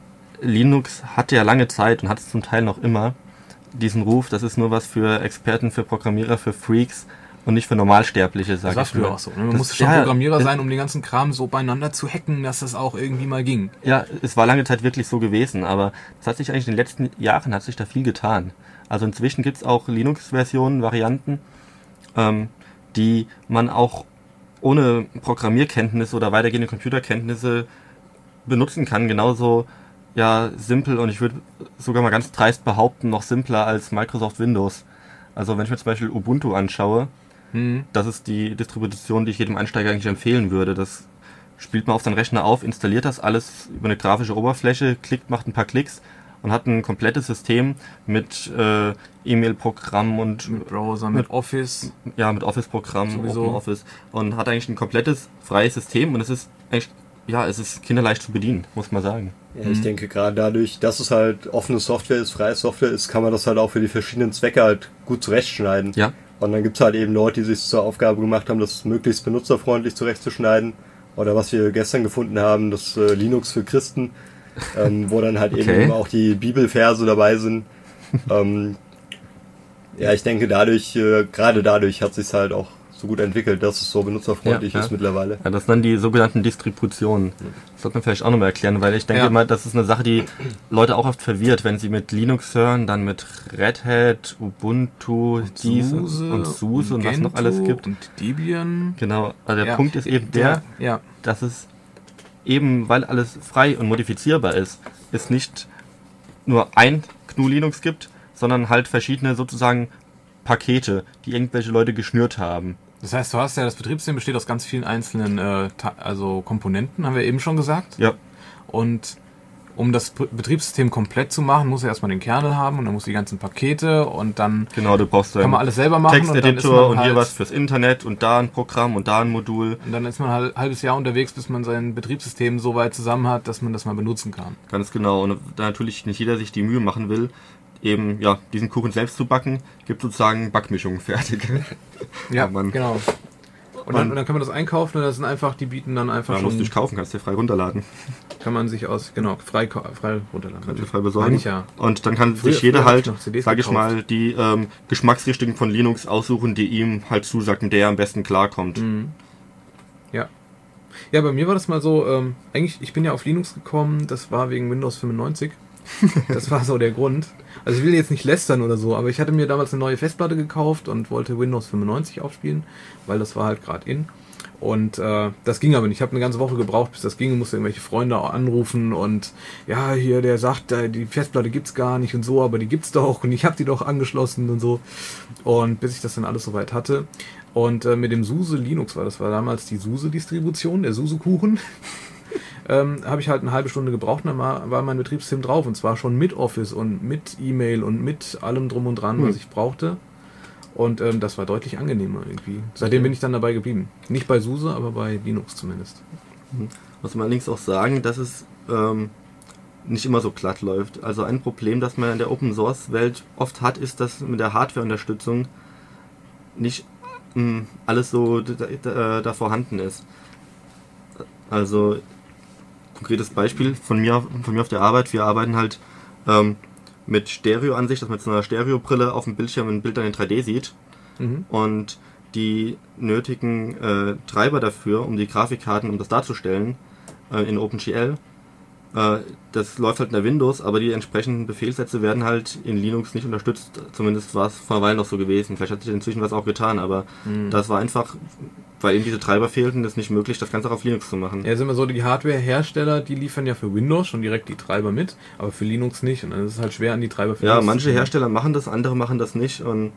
Linux hatte ja lange Zeit und hat es zum Teil noch immer diesen Ruf, das ist nur was für Experten, für Programmierer, für Freaks und nicht für Normalsterbliche, sag ich mal. Das war früher auch so. Man das, musste schon ja, Programmierer sein, um den ganzen Kram so beieinander zu hacken, dass das auch irgendwie mal ging. Ja, es war lange Zeit wirklich so gewesen, aber es hat sich eigentlich in den letzten Jahren hat sich da viel getan. Also inzwischen gibt es auch Linux-Versionen, Varianten, ähm, die man auch ohne Programmierkenntnisse oder weitergehende Computerkenntnisse benutzen kann. Genauso ja simpel und ich würde sogar mal ganz dreist behaupten, noch simpler als Microsoft Windows. Also wenn ich mir zum Beispiel Ubuntu anschaue, mhm. das ist die Distribution, die ich jedem Einsteiger eigentlich empfehlen würde. Das spielt man auf seinen Rechner auf, installiert das alles über eine grafische Oberfläche, klickt, macht ein paar Klicks und hat ein komplettes System mit äh, E-Mail-Programm und mit Browser, mit, mit Office. Ja, mit Office-Programm, Open Office und hat eigentlich ein komplettes freies System und es ist eigentlich, ja, es ist kinderleicht zu bedienen, muss man sagen. Ja, ich mhm. denke gerade dadurch, dass es halt offene Software ist, freie Software ist, kann man das halt auch für die verschiedenen Zwecke halt gut zurechtschneiden. Ja. Und dann gibt es halt eben Leute, die sich zur Aufgabe gemacht haben, das möglichst benutzerfreundlich zurechtzuschneiden. Oder was wir gestern gefunden haben, das äh, Linux für Christen, ähm, wo dann halt okay. eben auch die Bibelverse dabei sind. ähm, ja, ich denke dadurch, äh, gerade dadurch hat sich halt auch so gut entwickelt, dass es so benutzerfreundlich ja, ja. ist mittlerweile. Ja, das sind dann die sogenannten Distributionen. Das sollte man vielleicht auch nochmal erklären, weil ich denke ja. immer, das ist eine Sache, die Leute auch oft verwirrt, wenn sie mit Linux hören, dann mit Red Hat, Ubuntu, und dies SUSE und SUSE und, und was noch alles gibt. Und Debian. Genau, also der ja. Punkt ist eben der, ja. dass es eben, weil alles frei und modifizierbar ist, es nicht nur ein G N U Linux gibt, sondern halt verschiedene sozusagen Pakete, die irgendwelche Leute geschnürt haben. Das heißt, du hast ja, das Betriebssystem besteht aus ganz vielen einzelnen äh, also Komponenten, haben wir eben schon gesagt. Ja. Und um das Betriebssystem komplett zu machen, muss er erstmal den Kernel haben und dann muss die ganzen Pakete und dann genau, du brauchst kann man alles selber machen. Texteditor und, und hier was fürs Internet und da ein Programm und da ein Modul. Und dann ist man halt ein halbes Jahr unterwegs, bis man sein Betriebssystem so weit zusammen hat, dass man das mal benutzen kann. Ganz genau. Und da natürlich nicht jeder sich die Mühe machen will, eben ja diesen Kuchen selbst zu backen, gibt sozusagen Backmischungen fertig. Ja, man, genau. Und dann, und dann kann man das einkaufen und das sind einfach, die bieten dann einfach ja, schon... musst du nicht kaufen, kannst du dir frei runterladen. Kann man sich aus, genau, frei, frei runterladen. Kannst du frei besorgen. Ja. Und dann kann früher, sich jeder halt, sag ich mal, die ähm, Geschmacksrichtungen von Linux aussuchen, die ihm halt zusagen, der am besten klarkommt. Mhm. Ja. Ja, bei mir war das mal so, ähm, eigentlich, ich bin ja auf Linux gekommen, das war wegen Windows fünfundneunzig. Das war so der Grund. Also ich will jetzt nicht lästern oder so, aber ich hatte mir damals eine neue Festplatte gekauft und wollte Windows fünfundneunzig aufspielen, weil das war halt gerade in. Und äh, das ging aber nicht. Ich habe eine ganze Woche gebraucht, bis das ging. Ich musste irgendwelche Freunde anrufen und ja, hier, der sagt, die Festplatte gibt's gar nicht und so, aber die gibt's doch und ich habe die doch angeschlossen und so. Und bis ich das dann alles soweit hatte. Und äh, mit dem SUSE Linux war, das war damals die SUSE-Distribution, der SUSE-Kuchen. Ähm, habe ich halt eine halbe Stunde gebraucht und dann war, war mein Betriebssystem drauf und zwar schon mit Office und mit E-Mail und mit allem drum und dran, hm. was ich brauchte und ähm, das war deutlich angenehmer irgendwie. Seitdem bin ich dann dabei geblieben. Nicht bei SUSE, aber bei Linux zumindest. Muss man allerdings auch sagen, dass es ähm, nicht immer so glatt läuft. Also ein Problem, das man in der Open-Source-Welt oft hat, ist, dass mit der Hardware-Unterstützung nicht mh, alles so da, da, da vorhanden ist. Also konkretes Beispiel von mir, von mir auf der Arbeit. Wir arbeiten halt ähm, mit Stereoansicht, dass man mit so einer Stereobrille auf dem Bildschirm ein Bild dann in drei D sieht. Mhm. Und die nötigen äh, Treiber dafür, um die Grafikkarten, um das darzustellen, äh, in OpenGL, äh, das läuft halt in der Windows, aber die entsprechenden Befehlssätze werden halt in Linux nicht unterstützt. Zumindest war es vor einer Weile noch so gewesen. Vielleicht hat sich inzwischen was auch getan, aber mhm. das war einfach, weil eben diese Treiber fehlten, ist nicht möglich, das Ganze auch auf Linux zu machen. Ja, ist immer so, die Hardware-Hersteller, die liefern ja für Windows schon direkt die Treiber mit, aber für Linux nicht. Und dann ist es halt schwer, an die Treiber für Ja, manche Hersteller machen das, andere machen das nicht. Und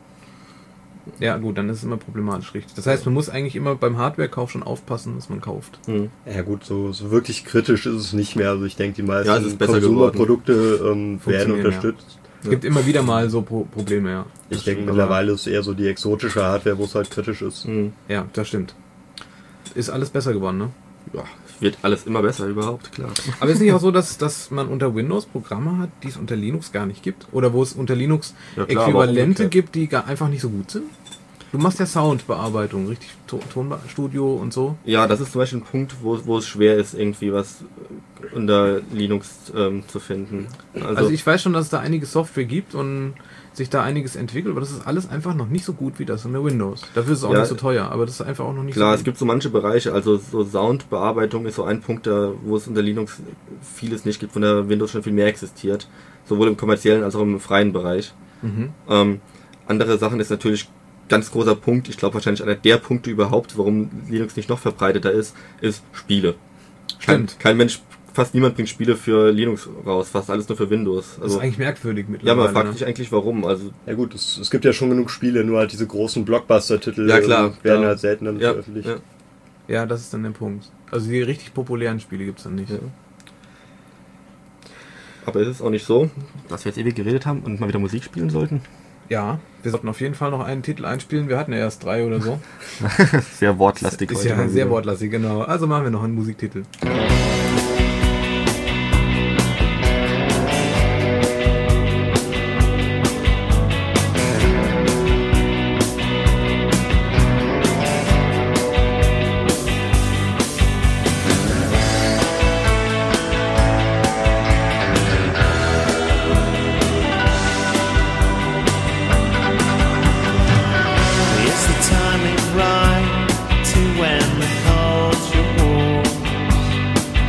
ja gut, dann ist es immer problematisch, richtig. Das heißt, man muss eigentlich immer beim Hardware-Kauf schon aufpassen, was man kauft. Mhm. Ja gut, so, so wirklich kritisch ist es nicht mehr. Also ich denke, die meisten ja, Konsumerprodukte ähm, werden unterstützt. Ja. Es gibt immer wieder mal so Pro- Probleme, ja. Ich denke, mittlerweile ist es eher so die exotische Hardware, wo es halt kritisch ist. Mhm. Ja, das stimmt. Ist alles besser geworden, ne? Ja, wird alles immer besser überhaupt, klar. Aber ist nicht auch so, dass, dass man unter Windows Programme hat, die es unter Linux gar nicht gibt? Oder wo es unter Linux ja, klar, Äquivalente gibt, die gar einfach nicht so gut sind? Du machst ja Soundbearbeitung, richtig? Tonstudio und so? Ja, das ist zum Beispiel ein Punkt, wo, wo es schwer ist, irgendwie was unter Linux ähm, zu finden. Also, also ich weiß schon, dass es da einige Software gibt und sich da einiges entwickelt, aber das ist alles einfach noch nicht so gut wie das in der Windows. Dafür ist es auch ja, nicht so teuer, aber das ist einfach auch noch nicht klar, so gut. Klar, es gibt so manche Bereiche, also so Soundbearbeitung ist so ein Punkt, da, wo es unter Linux vieles nicht gibt, von der Windows schon viel mehr existiert. Sowohl im kommerziellen als auch im freien Bereich. Mhm. Ähm, andere Sachen ist natürlich ganz großer Punkt, ich glaube wahrscheinlich einer der Punkte überhaupt, warum Linux nicht noch verbreiteter ist, ist Spiele. Stimmt. Kein, kein Mensch, fast niemand bringt Spiele für Linux raus, fast alles nur für Windows. Also, das ist eigentlich merkwürdig mittlerweile. Ja, man fragt sich eigentlich warum. Also ja gut, es, es gibt ja schon genug Spiele, nur halt diese großen Blockbuster-Titel ja, klar, werden ja. halt selten damit ja, veröffentlicht. Ja. ja, das ist dann der Punkt. Also die richtig populären Spiele gibt es dann nicht. Ja. Aber ist es auch nicht so, dass wir jetzt ewig geredet haben und mal wieder Musik spielen sollten? Ja, wir sollten auf jeden Fall noch einen Titel einspielen. Wir hatten ja erst drei oder so. Sehr wortlastig. Ist ja sehr wortlastig, genau. Also machen wir noch einen Musiktitel. Right to when the culture wars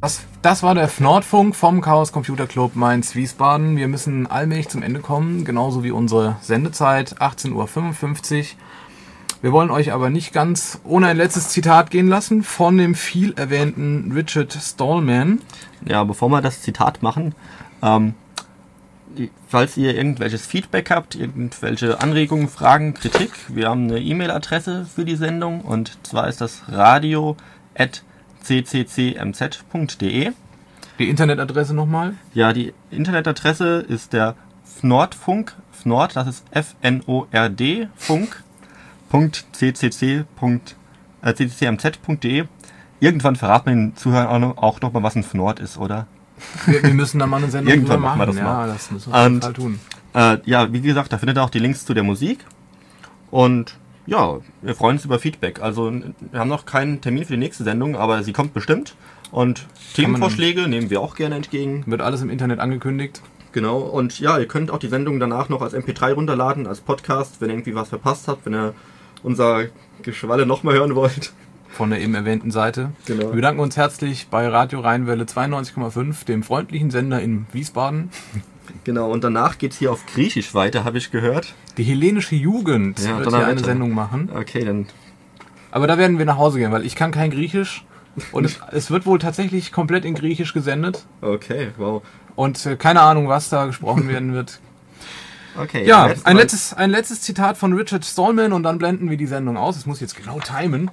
Das, das war der Nordfunk vom Chaos Computer Club Mainz-Wiesbaden. Wir müssen allmählich zum Ende kommen, genauso wie unsere Sendezeit, achtzehn Uhr fünfundfünfzig. Wir wollen euch aber nicht ganz ohne ein letztes Zitat gehen lassen von dem viel erwähnten Richard Stallman. Ja, bevor wir das Zitat machen, ähm, falls ihr irgendwelches Feedback habt, irgendwelche Anregungen, Fragen, Kritik, wir haben eine E-Mail-Adresse für die Sendung und zwar ist das radio at c c c m z punkt d e. Die Internetadresse nochmal? Ja, die Internetadresse ist der Nordfunk, Nord, das ist F N O R D, Funk, c c c punkt m z punkt d e. Irgendwann verraten wir den Zuhörern auch noch mal, was ein Nord ist, oder? Wir, wir müssen da mal eine Sendung Irgendwann machen. machen wir das ja, mal. das müssen wir auf jeden Fall tun. Äh, ja, wie gesagt, da findet ihr auch die Links zu der Musik. Und ja, wir freuen uns über Feedback. Also wir haben noch keinen Termin für die nächste Sendung, aber sie kommt bestimmt. Und Themenvorschläge nehmen wir auch gerne entgegen. Wird alles im Internet angekündigt. Genau. Und ja, ihr könnt auch die Sendung danach noch als M P drei runterladen, als Podcast, wenn ihr irgendwie was verpasst habt, wenn ihr unser Geschwalle nochmal hören wollt. Von der eben erwähnten Seite. Genau. Wir bedanken uns herzlich bei Radio Rheinwelle zweiundneunzig Komma fünf, dem freundlichen Sender in Wiesbaden. Genau, und danach geht's hier auf Griechisch weiter, habe ich gehört. Die hellenische Jugend Ja, wird hier eine Sendung machen. Okay, dann. Aber da werden wir nach Hause gehen, weil ich kann kein Griechisch. Und es, es wird wohl tatsächlich komplett in Griechisch gesendet. Okay, wow. Und äh, keine Ahnung, was da gesprochen werden wird. Okay. Ja, ein letztes, ein letztes Zitat von Richard Stallman und dann blenden wir die Sendung aus. Es muss jetzt genau timen.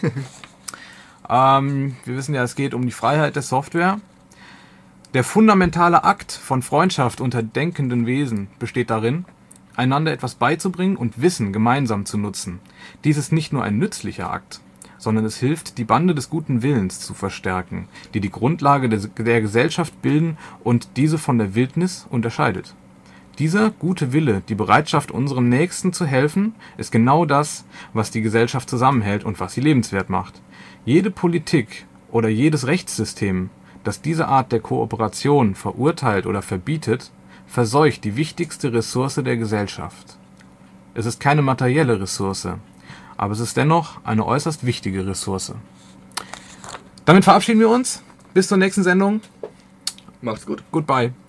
ähm, wir wissen ja, es geht um die Freiheit der Software. Der fundamentale Akt von Freundschaft unter denkenden Wesen besteht darin, einander etwas beizubringen und Wissen gemeinsam zu nutzen. Dies ist nicht nur ein nützlicher Akt, sondern es hilft, die Bande des guten Willens zu verstärken, die die Grundlage der, der Gesellschaft bilden und diese von der Wildnis unterscheidet. Dieser gute Wille, die Bereitschaft, unserem Nächsten zu helfen, ist genau das, was die Gesellschaft zusammenhält und was sie lebenswert macht. Jede Politik oder jedes Rechtssystem, das diese Art der Kooperation verurteilt oder verbietet, verseucht die wichtigste Ressource der Gesellschaft. Es ist keine materielle Ressource, aber es ist dennoch eine äußerst wichtige Ressource. Damit verabschieden wir uns. Bis zur nächsten Sendung. Macht's gut. Goodbye.